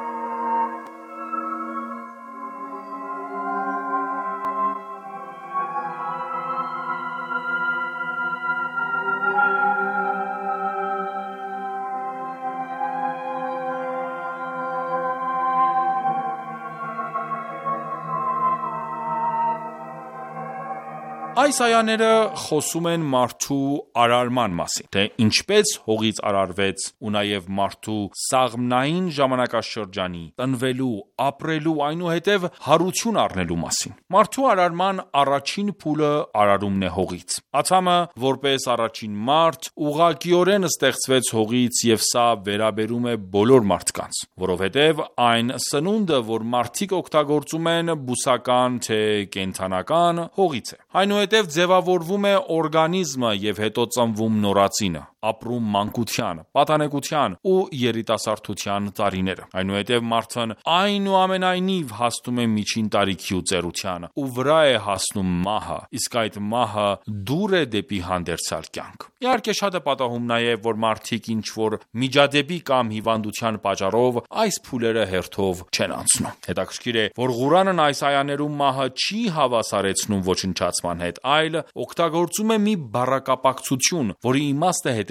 Այս այաները խոսում են մարդու արարման մասին, թե ինչպես հողից արարվեց ու նաև մարդու սաղմնային ժամանակաշրջանի, տնվելու, ապրելու, այնուհետև հարություն առնելու մասին։ Մարդու արարման առաջին փուլը արարումն է հողից։ Ադամը, որպես առաջին մարդ, ուղղակիորեն ստեղծվեց հողից եւ սա վերաբերում է բոլոր մարդկանց, որովհետեւ այն սնունդը, որ մարդիկ օգտագործում են, բուսական թե կենդանական, հողից է։ Այնուհետև ձևավորվում է օրգանիզմը եւ հետո ծնվում նորածինը, ապրում մանկության, պատանեկության ու երիտասարդության տարիները։ Այնուհետև մարդն այնուամենայնիվ հասնում է միջին տարիքի ու ծերության ու վրա է հասնում մահը, իսկ այդ մահը դուր է դեպի հանդերձյալ կյանք։ Իհարկե շատ է պատահում նաև, որ մարդիկ ինչ որ միջադեպի կամ հիվանդության պատճառով այս փուլերը հերթով չեն անցնում։ Հետաքրքիր է, որ Ղուրանն այս այաներում մահը չի հավասարեցնում ոչնչացման հետ, այլ օգտագործում է մի բառակապակցություն, որի իմաստը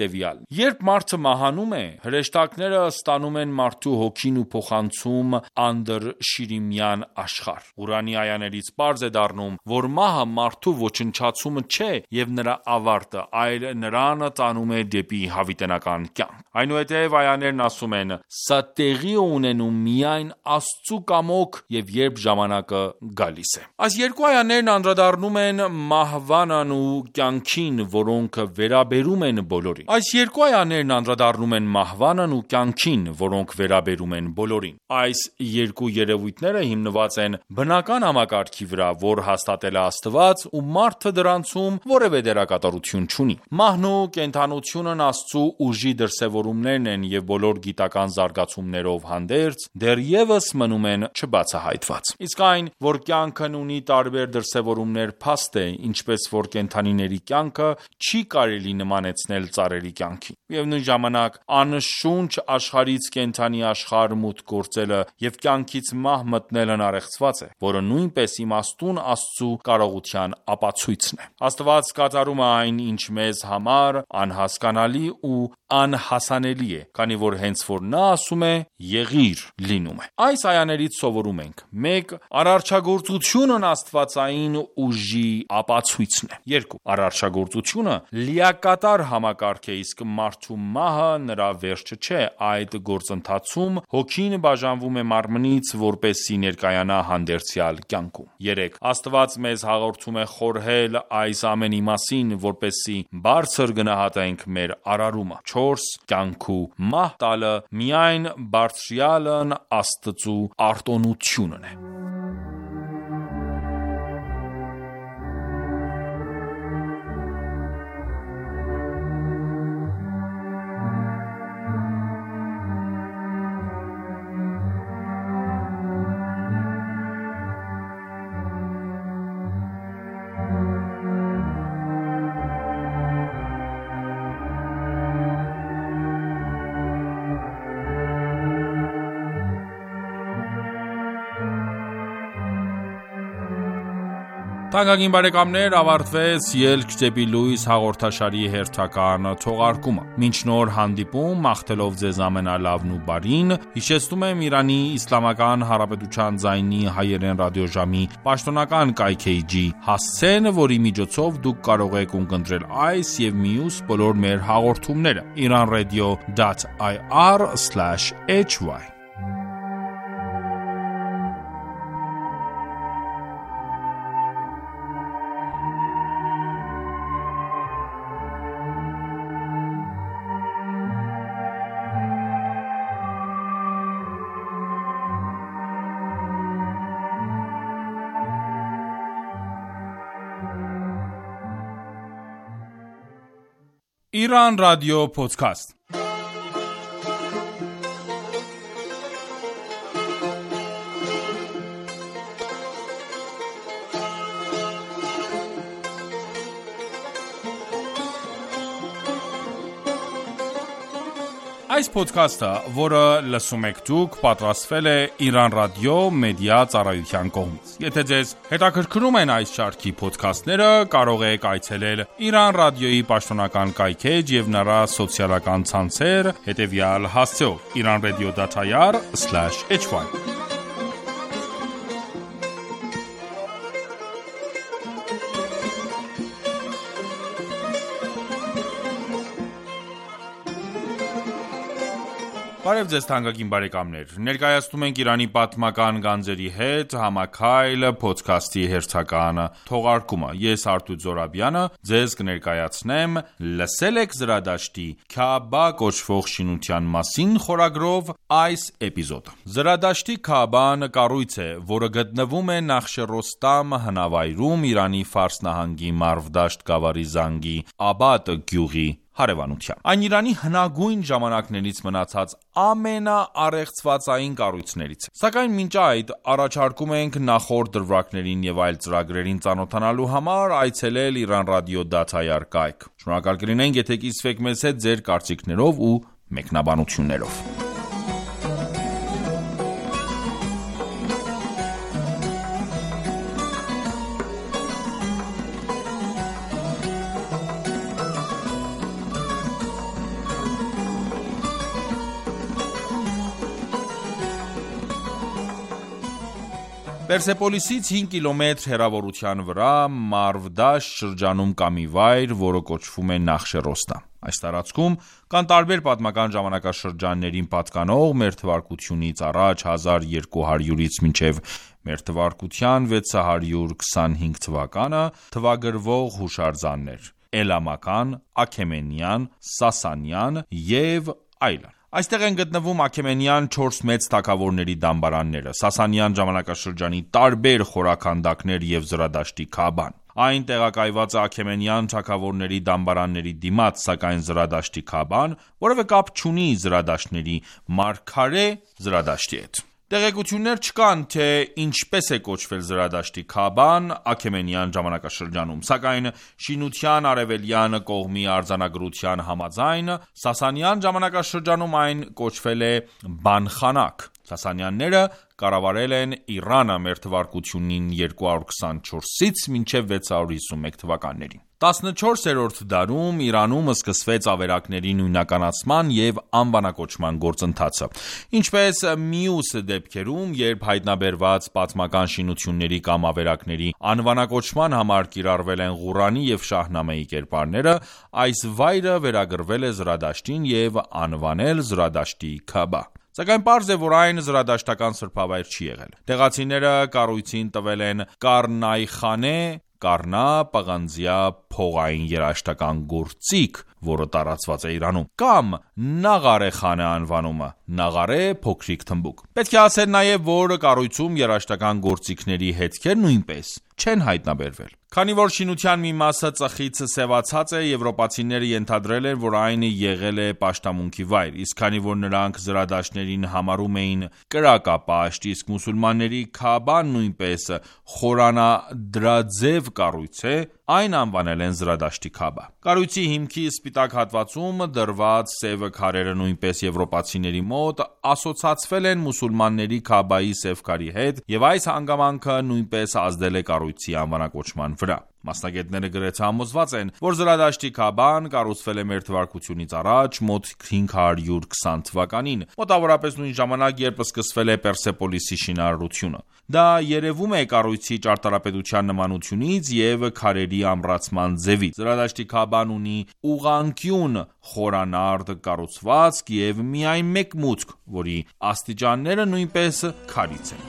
հետևյալ. Երբ մարդը մահանում է, հրեշտակները ստանում են մարդու հոգին ու փոխանցում անդրշիրիմյան աշխարհ։ Ղուրանի այաներից պարզ է դառնում, որ մահը մարդու ոչնչացումը չէ եւ նրա ավարտը, այլ նրան տանում է դեպի հավիտենական կյանք։ Այնուհետև այաներն ասում են. սա տեղի է ունենում միայն Աստծու կամոք եւ երբ ժամանակը գալիս է։ Այս երկու այաներն անդրադառնում են մահվանն ու կյանքին, որոնք վերաբերում են բոլորին։ Այս երկու այաներն անդրադառնում են մահվանն ու կյանքին, որոնք վերաբերում են բոլորին։ Այս երկու երևույթները հիմնված են բնական համակարգի վրա, որ հաստատել է Աստված, ու մարդը դրանցում որևէ դերակատարություն չունի։ Մահն ու կենդանությունն Աստծու ուժի դրսևորումներն են եւ բոլոր գիտական զարգացումներով հանդերձ դեռևս մնում են չբացահայտված։ Իսկ այն, որ կյանքն ունի տարբեր դրսևորումներ, փաստ է, ինչպես որ կենդանիների կյանքը չի կարելի նմանեցնել ծառերի կյանքին։ Միևնույն ժամանակ, անշունչ աշխարհից կենդանի աշխարհ մուտք գործելը եւ կյանքից մահ մտնելն առեղծված է, որը նույնպես իմաստուն Աստծու կարողության ապացույցն է։ Աստված կատարում է այն, ինչ մեզ համար անհասկանալի ու անհասանելի է, քանի որ հենց որ նա ասում է եղիր, լինում է։ Այս այաներից սովորում ենք. 1. Արարչագործությունն աստվածային ուժի ապացույցն է։ 2. Արարչագործությունը լիակատար համակարգ է, իսկ մարդու մահը նրա վերջը չէ, այդ գործընթացում հոգին բաժանվում է մարմնից, որպեսզի ներկայանա հանդերձյալ կյանքում։ 3. Աստված մեզ հաղորդում է խորհել այս ամենի մասին, որպեսզի բարձր գնահատենք մեր արարումը։ 4. Կյանքու մահ տալը միայն բարձրյալն Աստծու արտոնությունն է։ Թանկագին բարեկամներ, ավարտվեց Ելք դեպի լույս հաղորդաշարի հերթական թողարկումը։ Մինչ նոր հանդիպում, մաղթելով ձեզ ամենալավն ու բարին, հիշեցնում եմ Իրանի Իսլամական Հանրապետության ձայնի հայերեն ռադիոժամի պաշտոնական կայքէջի հասցեն, որի միջոցով դուք կարող եք ունկնդրել այս եւ մյուս բոլոր մեր հաղորդումները iranradio.ir/hy Iran Radio Podcast Այս ոդքասթը, որը լսում եք դուք, պատրաստվել է Iran Radio Media ծառայության կողմից։ Եթե ձեզ հետաքրքրում են այս շարքի ոդքասթները, կարող եք այցելել Iran Radio-ի պաշտոնական կայքէջ եւ նրա սոցիալական ցանցեր հետեւյալ հասցեով iranradio.ir/hy Բարև ձեզ թանկագին բարեկամներ, ներկայացնում ենք Իրանի պատմական գանձերի հետ համաքայլ փոդքասթի հերթական թողարկումը։ Ես Արտույտ Զորաբյանը ձեզ կներկայացնեմ «Լսել եք Զրադաշտի Քաաբա կոչվող շինության մասին» խորագրով այս էպիզոդը։ Զրադաշտի Քաաբան կառույց է, որը գտնվում է Նախշերոստամ հնավայրում Իրանի Ֆարս նահանգի Մարվդաշտ գավառի Զանգի Աբադ գյուղի հարևանությամբ։ Այն Իրանի հնագույն ժամանակներից մնացած ամենաառեղծվածային կառույցներից է։ Սակայն մինչ այդ առաջարկում ենք նախորդ դրվագներին եւ այլ ծրագրերին ծանոթանալու համար այցելել iranradio.ir կայք։ Շնորհակալ կլինենք, եթե կիսվեք մեզ հետ ձեր կարծիքներով ու մեկնաբանություններով։ Պերսեպոլիսից 5 կիլոմետր հեռավորության վրա Մարվդաշ շրջանում կա մի վայր, որը կոչվում է Նախշերոստամ։ Այս տարածքում կան տարբեր պատմական ժամանակաշրջաններին պատկանող մեր թվարկությունից առաջ 1200-ից մինչև մեր թվարկության 625 թվականը թվագրվող հուշարձաններ՝ Էլամական, Աքեմենյան, Սասանյան և այլն։ Այստեղ են գտնվում Աքեմենյան 4 մեծ թագավորների դամբարանները, Սասանյան ժամանակաշրջանի տարբեր խորաքանդակներ և Զրադաշտի Քաբան։ Այն տեղակայված է Աքեմենյան թագավորների դամբարանների դիմաց, սակայն Զրադաշտի Քաբան որևէ կապ չունի Զրադաշտների մարգարե Զրադաշտի հետ։ Տեղեկություններ չկան, թե ինչպես է կոչվել Զրադաշտի Քաբան Աքեմենյան ժամանակաշրջանում, սակայն շինության արևելյան կողմի արձանագրության համաձայն Սասանյան ժամանակաշրջանում այն կոչվել է Բանխանակ։ Սասանյանները կառավարել են Իրանը մեր թվարկությունին 224-ից մինչև 651 թվականներին։ 14-րդ դարում Իրանում սկսվեց ավերակների նույնականացման և անվանակոչման գործընթացը։ Ինչպես մյուս դեպքերում, երբ հայտնաբերված պատմական շինությունների կամ ավերակների անվանակոչման համար կիրառվել են Ղուրանի և Շահնամեի կերպարները, այս վայրը վերագրվել է Զրադաշտին և անվանել Զրադաշտի Քաբա։ Սակայն պարզ է, որ այն զրադաշտական սրբավայր չի եղել։ Տեղացիները կառույցին տվել են Կարնայխանե, Կառնա, պղնձյա, փողային երաժշտական գործիք, որը տարածված է Իրանում, կամ Նաղարե խանե անվանումը, Նաղարե փոքրիկ թմբուկ։ Պետք է ասել նաև, որ կառույցում երաժշտական գործիքների հետքեր նույնպես չեն հայտնաբերվել։ Քանի որ շինության մի մասը ծխից սևացած է, եվրոպացիները ենթադրել են, որ այն եղել է պաշտամունքի վայր, իսկ քանի որ նրանք Զրադաշտներին համարում էին կրակապաշտ, իսկ մուսուլմանների Քաբան նույնպես խորանադրաձև կառույց է, այն անվանել են Զրադաշտի Քաբա։ Կառույցի հիմքի սպիտակ հատվածում դրված սև քարերը նույնպես եվրոպացիների մոտ ասոցացվել են մուսուլմանների Քաբայի սև քարի հետ, և այս հանգամանքը նույնպես ազդել է կառույցի անվանակոչման վրա։ Մասնագետները գրեթե համոզված են, որ Զրադաշտի Քաբան կառուցվել է մեր թվարկությունից առաջ մոտ 520 թվականին, մոտավորապես նույն ժամանակ, երբ սկսվել է Պերսեպոլիսի շինարարությունը։ Դա երևում է կառույցի ճարտարապետության նմանությունից և քարերի ամրացման ձևից։ Զրադաշտի Քաբան ունի ուղղանկյուն խորանարդ կառուցվածք և միայն մեկ մուտք, որի աստիճանները նույնպես քարից են։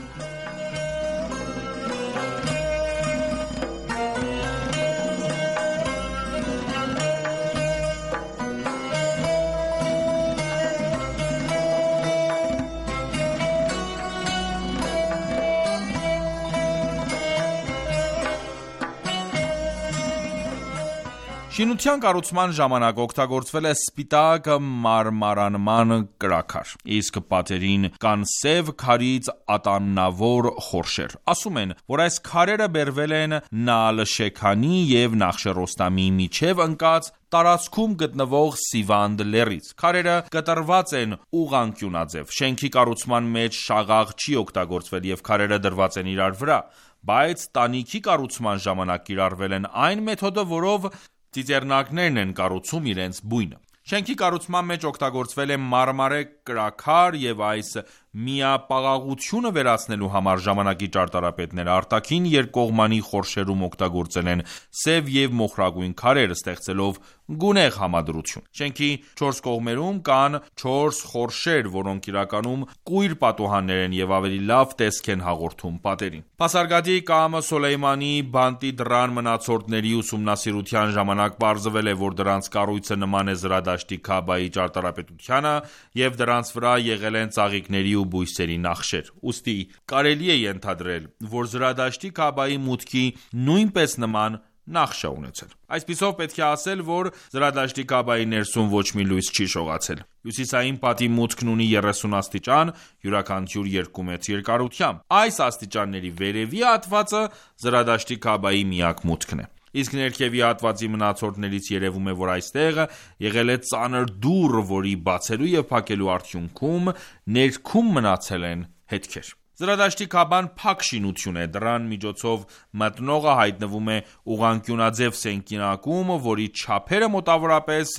Շինության կառուցման ժամանակ օգտագործվել է սպիտակ մարմարանման կրաքար, իսկ պատերին կան սև քարից ատամնավոր խորշեր։ Ասում են, որ այս քարերը բերվել են Նաալշեքանի և Նախշերոստամի միջև ընկած տարածքում գտնվող Սիվանդ լեռից։ Քարերը կտրված են ուղղանկյունաձև։ Շենքի կառուցման մեջ շաղաղ չի օգտագործվել և քարերը դրված են իրար վրա, բայց տանիքի կառուցման ժամանակ կիրառվել են այն մեթոդը, որով ծիծեռնակներն են կառուցում իրենց բույնը։ Շենքի կառուցման մեջ օգտագործվել է մարմարե կրաքար և այս միապաղաղությունը վերացնելու համար ժամանակի ճարտարապետները արտաքին երկկողմանի խորշերում օգտագործել են սև և մոխրագույն քարեր, ստեղծելով գունեղ համադրություն։ Շենքի 4 կողմերում կան 4 խորշեր, որոնք իրականում կույր պատուհաններ են և ավելի լավ տեսք են հաղորդում պատերին։ Փասարգադի կամ Սոլեյմանի բանտի դռան մնացորդների ուսումնասիրության ժամանակ պարզվել է, որ դրանց կառույցը նման է Զրադաշտի Քաբայի ճարտարապետությանը և դրանց վրա եղել են ծաղիկների ու բույսերի նախշեր։ Ուստի կարելի է ենթադրել, որ Զրադաշտի Քաբայի մուտքի նույնպես նման նախշ է ունեցել։ Այսպիսով պետք է ասել, որ Զրադաշտի Քաբայի ներսում ոչ մի լույս չի շողացել։ Հյուսիսային պատի մուտքն ունի 30 աստիճան, յուրաքանչյուր 2 մետր երկարությամբ։ Այս աստիճանների վերևի հատվածը Զրադաշտի Քաբայի միակ մուտքն է։ Իսկ ներքևի հատվածի մնացորդներից երևում է, որ այստեղ եղել է ծանր դուռ, որի բացելու և փակելու արդյունքում ներքում մնացել են հետքեր։ Զրադաշտի Քաբան փակ շինություն է, դռան միջոցով մտնողը հայտնվում է ուղղանկյունաձև սենքինակում, որի չափերը մոտավորապես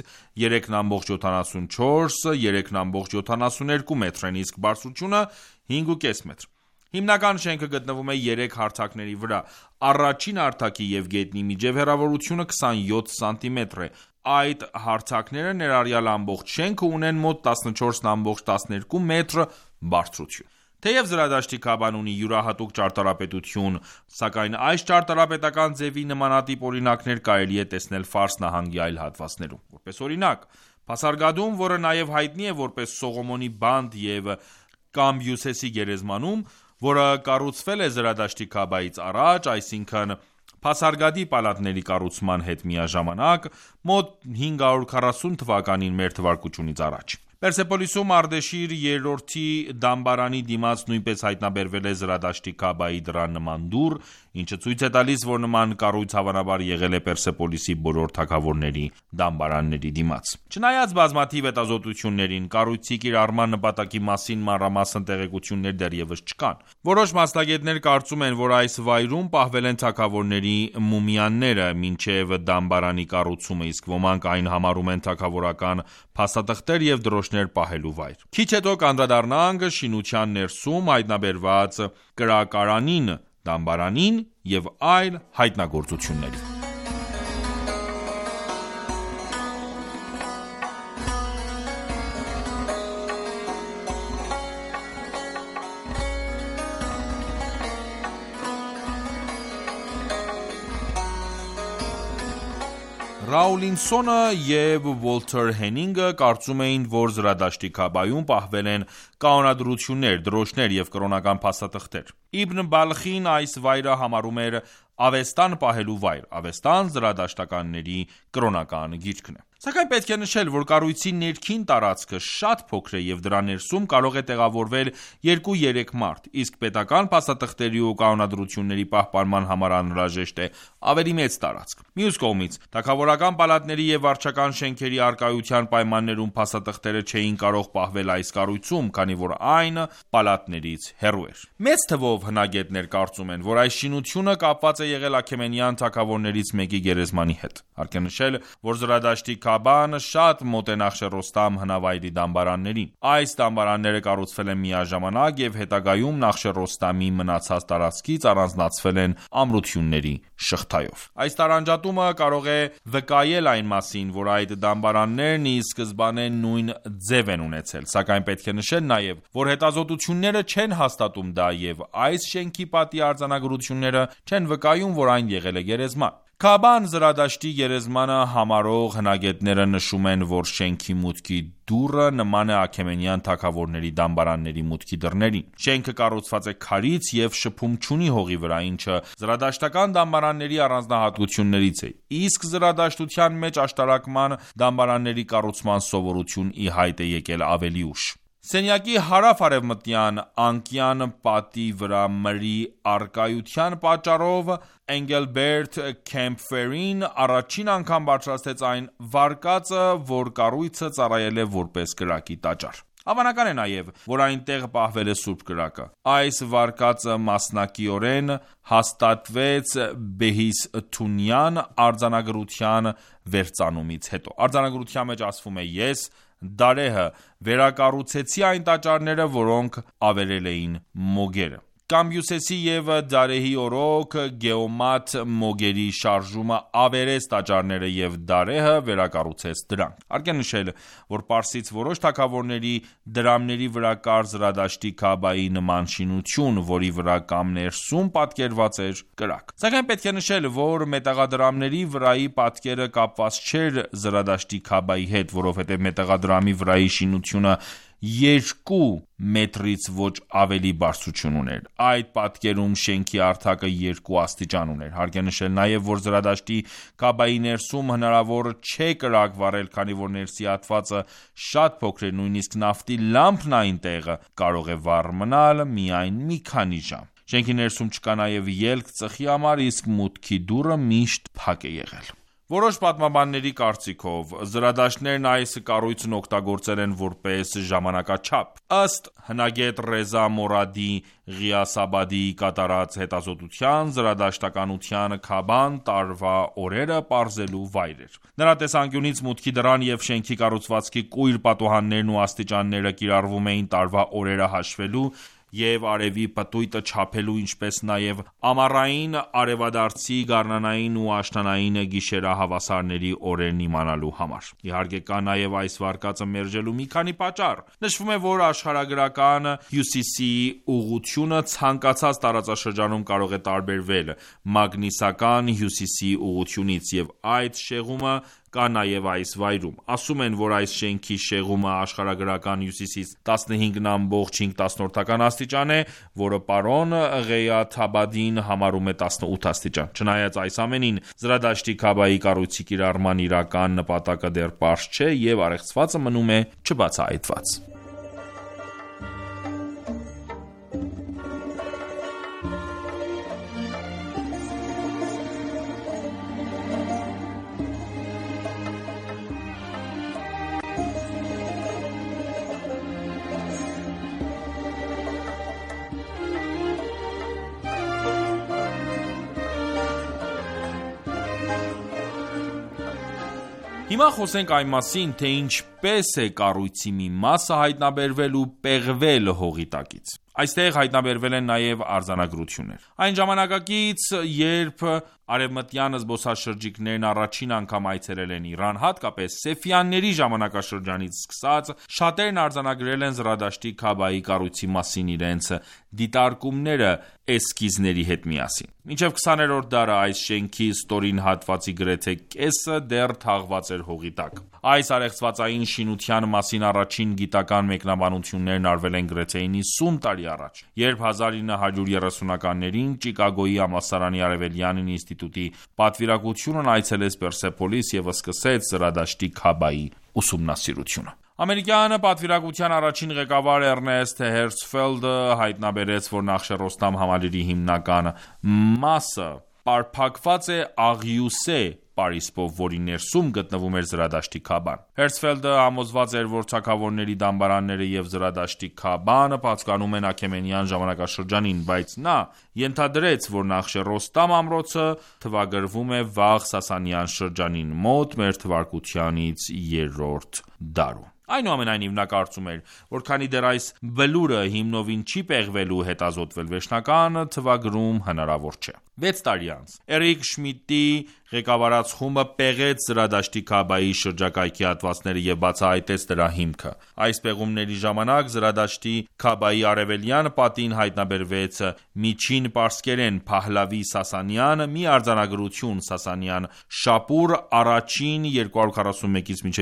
3,74-3,72 մետր են, իսկ բարձրությունը 5,5 մետր։ Հիմնական շենքը գտնվում է 3 հարթակների վրա։ Առաջին հարթակի եւ գետնի միջև հեռավորությունը 27 սանտիմետր է։ Այդ հարթակները ներառյալ ամբողջ շենքը ունեն մոտ 14.12 մետր բարձրություն։ Թեև զրադաշտի Քաբան ունի յուրահատուկ ճարտարապետություն, սակայն այս ճարտարապետական ձևի նմանատիպ օրինակներ կարելի է տեսնել Ֆարս նահանգի այլ հատվածներում։ Որպես օրինակ, Փասարգադում, որը նաև հայտնի է որպես Սողոմոնի բանտ եւ Կամբյուսեսի գերեզմանում, որը կառուցվել է զրադաշտի Քաբայից առաջ, այսինքն Փասարգադի պալատների կառուցման հետ միաժամանակ, մոտ 540 թվականին մեր թվարկությունից առաջ։ Պերսեպոլիսում Արդեշիր երրորդի դամբարանի դիմաց նույնպես հայտնաբերվել է զրադաշտի Քաբայի դռան նման դուռ, ինչը ցույց է տալիս, որ նման կառույց հավանաբար եղել է Պերսեպոլիսի բոլոր թագավորների դամբարանների դիմաց։ Չնայած բազմաթիվ հետազոտություններին, կառույցի կիրառման նպատակի մասին մանրամասն տեղեկություններ դեռևս չկան։ Որոշ մասնագետներ կարծում են, որ այս վայրում պահվել են թագավորների մումիաները մինչև դամբարանի կառուցումը, իսկ ոմանք այն համարում են թագավորական փաստաթղթեր եւ դրոշներ պահելու վայր։ Քիչ հետո կանդրադառնանք շինության ներսում հայտնաբերված կրակարանին, դամբարանին եւ այլ հայտնագործություններին։ Ռաուլինսոնը և Վոլթեր Հենինգը կարծում էին, որ զրադաշտի Քաբայում պահվել են կանոնադրություններ, դրոշներ և կրոնական փաստաթղթեր։ Իբն Բալխին այս վայրը համարում էր Ավեստան պահելու վայր։ Ավեստան զրադաշտականների կրոնական գիրքն է։ Սակայն պետք է նշել, որ կառույցի ներքին տարածքը շատ փոքր է եւ դրա ներսում կարող է տեղավորվել 2-3 մարդ, իսկ պետական փաստաթղթերի ու կանոնադրությունների պահպանման համար անհրաժեշտ է ավելի մեծ տարածք։ Մյուս կողմից, թագավորական պալատների եւ վարչական շենքերի առկայության պայմաններում փաստաթղթերը չէին կարող պահվել այս կառույցում, քանի որ այն պալատներից հեռու էր։ Մեծ թվով հնագետներ կարծում են, որ այս շինությունը կապված է եղել Աքեմենյան թագավորներից մեկի գերեզմանի հետ։ Հարկ է նշել, որ զրադաշտի Քաբան շատ մոտ է Նախշերոստամ հնավայրի դամբարաններին։ Այս դամբարանները կառուցվել են միաժամանակ եւ հետագայում Նախշերոստամի մնացած տարածքից առանձնացվել են ամրությունների շղթայով։ Այս տարանջատումը կարող է վկայել այն մասին, որ այդ դամբարաններն ի սկզբանե նույն ձև են ունեցել, սակայն պետք է նշել նաեւ, որ հետազոտությունները չեն հաստատում դա եւ այս շենքի պատի արձանագրությունները չեն վկայում, որ այն եղել է գերեզման։ Քաբան զրադաշտի գերեզմանը համարող հնագետները նշում են, որ շենքի մուտքի դուռը նման է Աքեմենյան թագավորների դամբարանների մուտքի դռներին։ Շենքը կառուցված է քարից եւ շփում չունի հողի վրա, ինչը զրադաշտական դամբարանների առանձնահատկություններից է։ Իսկ զրադաշտության մեջ աշտարակման դամբարանների կառուցման սովորություն ի հայտ է եկել ավելի ուշ։ Սենյակի հարավ-արևմտյան անկյան պատի վրա մրի առկայության պատճառով Էնգելբերտ Քեմփֆերին առաջին անգամ բարձրացրեց այն վարկածը, որ կառույցը ծառայել է որպես կրակի տաճար։ Հավանական է նաև, որ այնտեղ պահվել է սուրբ կրակը։ Այս վարկածը մասնակիորեն հաստատվեց Բեհիսթունյան արձանագրության վերծանումից հետո։ Արձանագրության մեջ ասվում է. «Ես Դարեհը վերակառուցեցի այն տաճարները, որոնք ավերել էին մոգերը»։ Կամբյուսեսի եւ Դարեհի օրոք Գեոմատ Մոգերի շարժումը ավերեց տաճարները եւ Դարեհը վերակառուցեց դրանք։ Հարկ է նշել, որ Պարսից որոշ թագավորների դրամների վրա կար զրադաշտի Քաբայի նման շինություն, որի վրա կամ ներսում պատկերված էր կրակ։ Սակայն պետք է նշել, որ մետաղադրամների վրայի պատկերը կապված չէր զրադաշտի Քաբայի հետ, որովհետեւ մետաղադրամի վրայի շինությունը 2 մետրից ոչ ավելի բարձրություն ուներ։ Այդ պատկերում շենքի հարթակը 2 աստիճան ուներ։ Հարկ է նշել նաև, որ զրադաշտի Քաբայի ներսում հնարավոր չէ կրակ վառել, քանի որ ներսի հատվածը շատ փոքր է, նույնիսկ նավթի լամպն այնտեղ կարող է վառ մնալ միայն մի քանի ժամ։ Շենքի ներսում չկա նաև ելք ծխի համար, իսկ մուտքի դուռը միշտ փակ է եղել։ Որոշ պատմաբանների կարծիքով զրադաշտներն այս կառույցն օգտագործել են որպես ժամանակաչափ։ Ըստ հնագետ Ռեզա Մորադի Ղիասաբադիի կատարած հետազոտության, զրադաշտականության Քաբան տարվա օրերը պարզելու վայր էր։ Նրա տեսանկյունից մուտքի դռան եւ շենքի կառուցվածքի կույր պատուհաններն ու աստիճանները կիրառվում էին տարվա օրերը հաշվելու եւ արևի պտույտը չափելու, ինչպես նաեւ ամառային, արևադարձի, գարնանային ու աշնանային գիշերահավասարների օրերն իմանալու համար։ Իհարկե կա նաեւ այս վարկածը մերժելու մի քանի պատճառ։ Նշվում է, որ աշխարհագրական հյուսիսի ուղղությունը ցանկացած տարածաշրջանում կարող է տարբերվել մագնիսական հյուսիսի ուղղությունից եւ այդ շեղումը կա նաև այս վայրում։ Ասում են, որ այս շենքի շեղումը աշխարհագրական հյուսիսից 15.5 աստիճան է, որը պարոն Ղեյաթաբադին համարում է 18 աստիճան։ Չնայած այս ամենին, Զրադաշտի Քաբայի կառույցի կիրառման իրական նպատակը դեռ պարզ չէ եւ առեղծվածը մնում է չբացահայտված։ Հիմա խոսենք այն մասին, թե ինչպես է կառույցի մի մասը հայտնաբերվել ու պեղվել հողի տակից։ Այստեղ հայտնաբերվել են նաև արձանագրություններ։ Այն ժամանակակից, երբ արևմտյան զբոսաշրջիկներն առաջին անգամ այցելել են Իրան, հատկապես Սեֆյանների ժամանակաշրջանից սկսած, շատերն արձանագրել են Զրադաշտի Քաբայի կառույցի մասին իրենց դիտարկումները էսքիզների հետ միասին։ Մինչև 20-րդ դարը այս շենքի ստորին հատվածի գրեթե կեսը դեռ թաղված էր հողի տակ։ Այս առեղծվածային շինության մասին առաջին գիտական մեկնաբանություններն արվել են գրեթե 90 տարի առաջ, երբ 1930-ականներին Չիկագոյի համալսարանի Արևելյան ինստիտուտի պատվիրակությունն այցելեց Պերսեպոլիս եւ սկսեց Զրադաշտի Քաբայի ուսումնասիրությունը։ Ամերիկյան պատվիրակության առաջին ղեկավար Էրնեստ Հերցֆելդը հայտնաբերեց, որ Նախշերոստամ համալիրի հիմնական մասը պարփակված է աղյուսե պարիսպով, որի ներսում գտնվում էր Զրադաշտի Քաբան։ Հերցֆելդը համոզված էր, որ թագավորների դամբարանները եւ Զրադաշտի Քաբան պատկանում են Աքեմենյան ժամանակաշրջանին, բայց նա ենթադրեց, որ Նախշերոստամ ամրոցը թվագրվում է վաղ Սասանյան շրջանին, մոտ մեր թվարկությանից 3-րդ դարում։ Այնուամենայնիվ նա կարծում էր, որ քանի դեռ այս բլուրը հիմնովին չի պեղվել ու հետազոտվել, վերջնական թվագրում հնարավոր չէ։ 6 տարի անց Էրիկ Շմիդտի ղեկավարած խումբը պեղեց Զրադաշտի Քաբայի շրջակայքի հատվածները եւ բացահայտեց դրա հիմքը։ Այս պեղումների ժամանակ Զրադաշտի Քաբայի արևելյան պատին հայտնաբերվեց միջին պարսկերեն Փահլավի Սասանյան մի արձանագրություն Սասանյան Շապուր առաջին 241-ից մինչև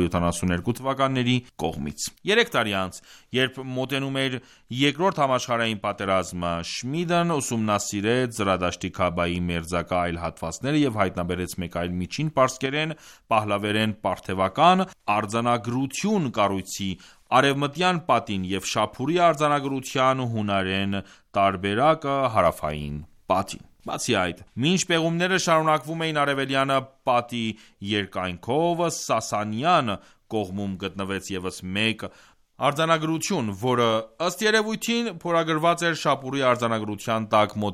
272 թվականների կողմից։ 3 տարի անց, երբ մոտենում էր երկրորդ համաշխարհային պատերազմը, Շմիդն ուսումնասիրեց Զրադաշտի Քաբայի մերձակա այլ հատվածները եւ հայտնաբերեց մեկ այլ միջին պարսկերեն Պահլավերեն պարթևական արձանագրություն կառույցի արևմտյան պատին եւ Շապուրի արձանագրության հունարեն տարբերակը հարավային պատին։ Բացի այդ, մինչ պեղումները շարունակվում էին արևելյան պատի երկայնքով, Սասանյան կողմում գտնվեց եւս մեկ արձանագրություն, որը ըստ երևույթին փորագրված էր Շապուրի արձանագրության տակ մոտ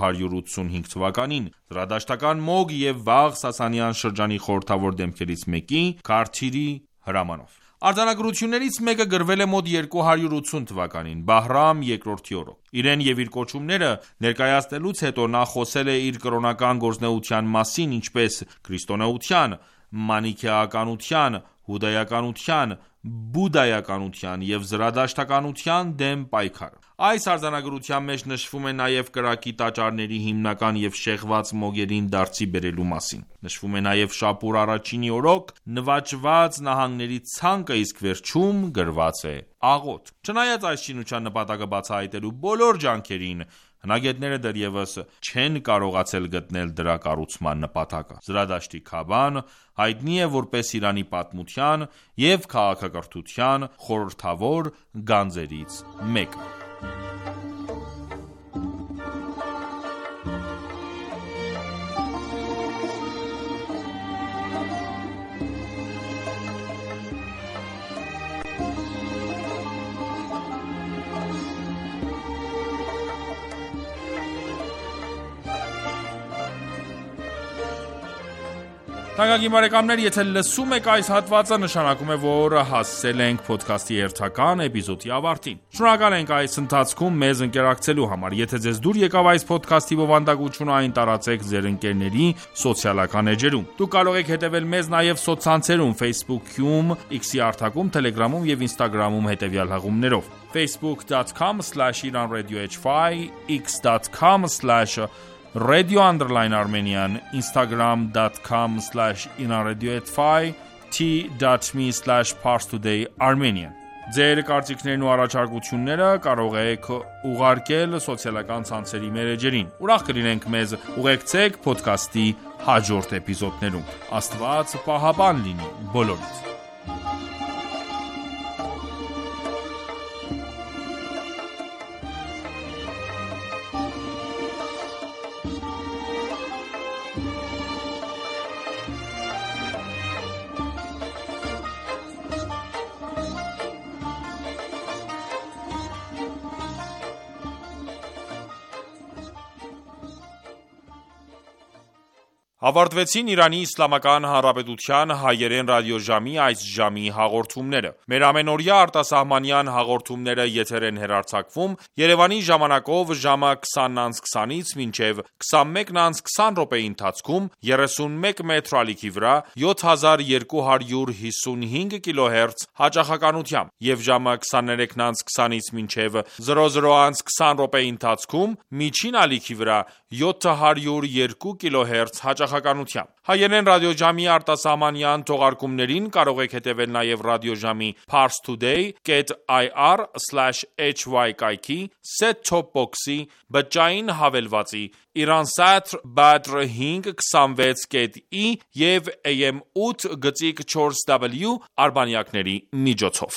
285 թվականին, Զրադաշտական Մոգ եւ վաղ Սասանյան շրջանի խորհրդավոր դեմքերից մեկի Քարթիրի հրամանով։ Արձանագրություններից մեկը գրվել է մոտ 280 թվականին, Բահրամ II-ի օրոք։ Իրեն եւ իր կոչումները ներկայացնելուց հետո նա խոսել է իր կրոնական գործնեության մասին, ինչպես քրիստոնեության, մանիքեականության, հուդայականության, բուդայականության եւ զրադաշտականության դեմ պայքարը։ Այս արձանագրության մեջ նշվում է նաև կրակի տաճարների հիմնական եւ շեղված մոգերին դարձի բերելու մասին։ Նշվում է նաև Շապուր առաջինի օրոք նվաճված նահանգների ցանկը, իսկ վերջում գրված է աղոտ։ Չնայած այս շինության նպատակը բացահայտելու բոլոր ջանքերին, հնագետները դեռևս չեն կարողացել գտնել դրա կառուցման նպատակը։ Զրադաշտի Քաբան հայտնի է որպես Իրանի պատմության եւ քաղաքակրթության խորհրդավոր գանձերից մեկը։ Թանկագին բարեկամներ, եթե լսում եք այս հատվածը, նշանակում է, որ հասել ենք ոդքասթի հերթական էպիզոդի ավարտին։ Շնորհակալ ենք այս ընթացքում մեզ ընկերակցելու համար։ Եթե ձեզ դուր եկավ այս ոդքասթի բովանդակությունը, այն տարածեք ձեր ընկերների սոցիալական էջերում։ Դուք կարող եք հետևել մեզ նաև սոցցանցերում Facebook-ում, X-ի արտակում, Telegram-ում եւ Instagram-ում հետևյալ հղումներով. facebook.com/iranradiohy, x.com/radio_Armenian, instagram.com/iranradiohy, t.me/parstoday_armenian Ձեր կարծիքներն ու առաջարկությունները կարող եք ուղարկել սոցիալական ցանցերի մեր էջերին։ Ուրախ կլինենք մեզ ուղեկցեք ոդքասթի հաջորդ էպիզոդներում։ Աստված պահապան լինի բոլորիդ։ Ավարտվեցին Իրանի Իսլամական Հանրապետության հայերեն ռադիոժամի այս ժամի հաղորդումները։ Մեր ամենօրյա արտասահմանյան հաղորդումները եթեր են հեռարձակվում Երևանի ժամանակով ժամը 20:20-ից մինչև 21:20 րոպեի ընթացքում 31 մետր ալիքի վրա 7255 կիլոհերց հաճախականությամբ եւ ժամը 23:20-ից մինչև 00:20 րոպեի ընթացքում միջին ալիքի վրա 702 կիլոհերց հաճախականությամբ։ Հայերեն ռադիոժամի արտասահմանյան թողարկումներին կարող եք հետևել նաև ռադիոժամի parstoday.ir/hy կայքի, set-top box-ի, բջջային հավելվածի, Iransat Badr 526.i եւ AM 8.4W արբանյակների միջոցով։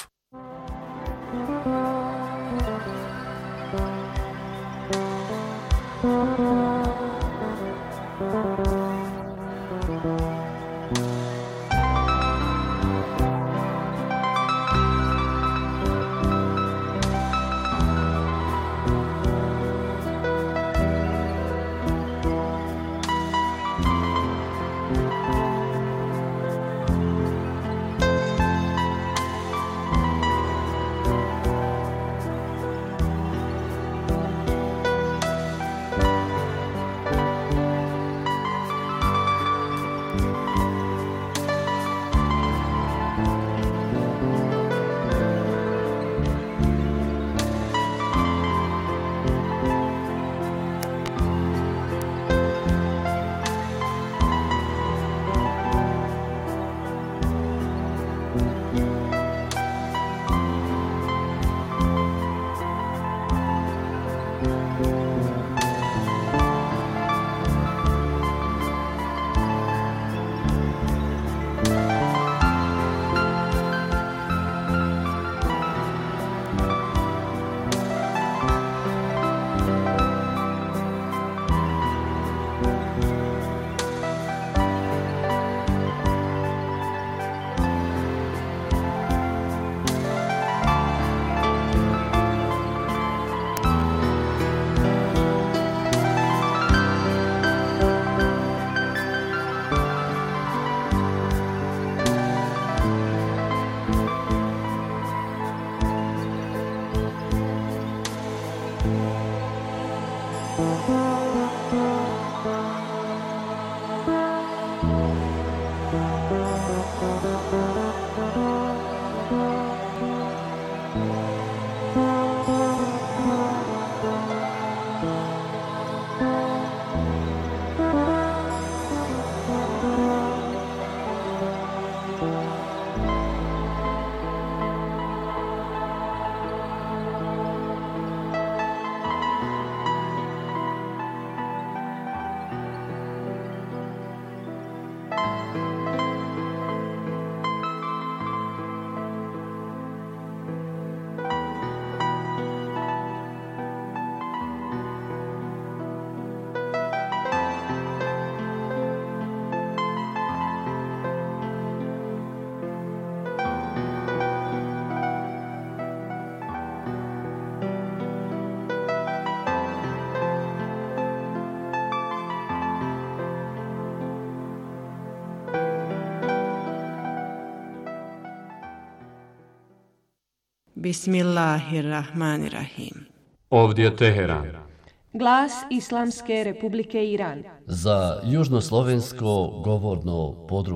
Bismillahirrahmanirrahim. Ovdje Teheran. Glas Islamske Republike Iran. Za južnoslovensko govorno područje.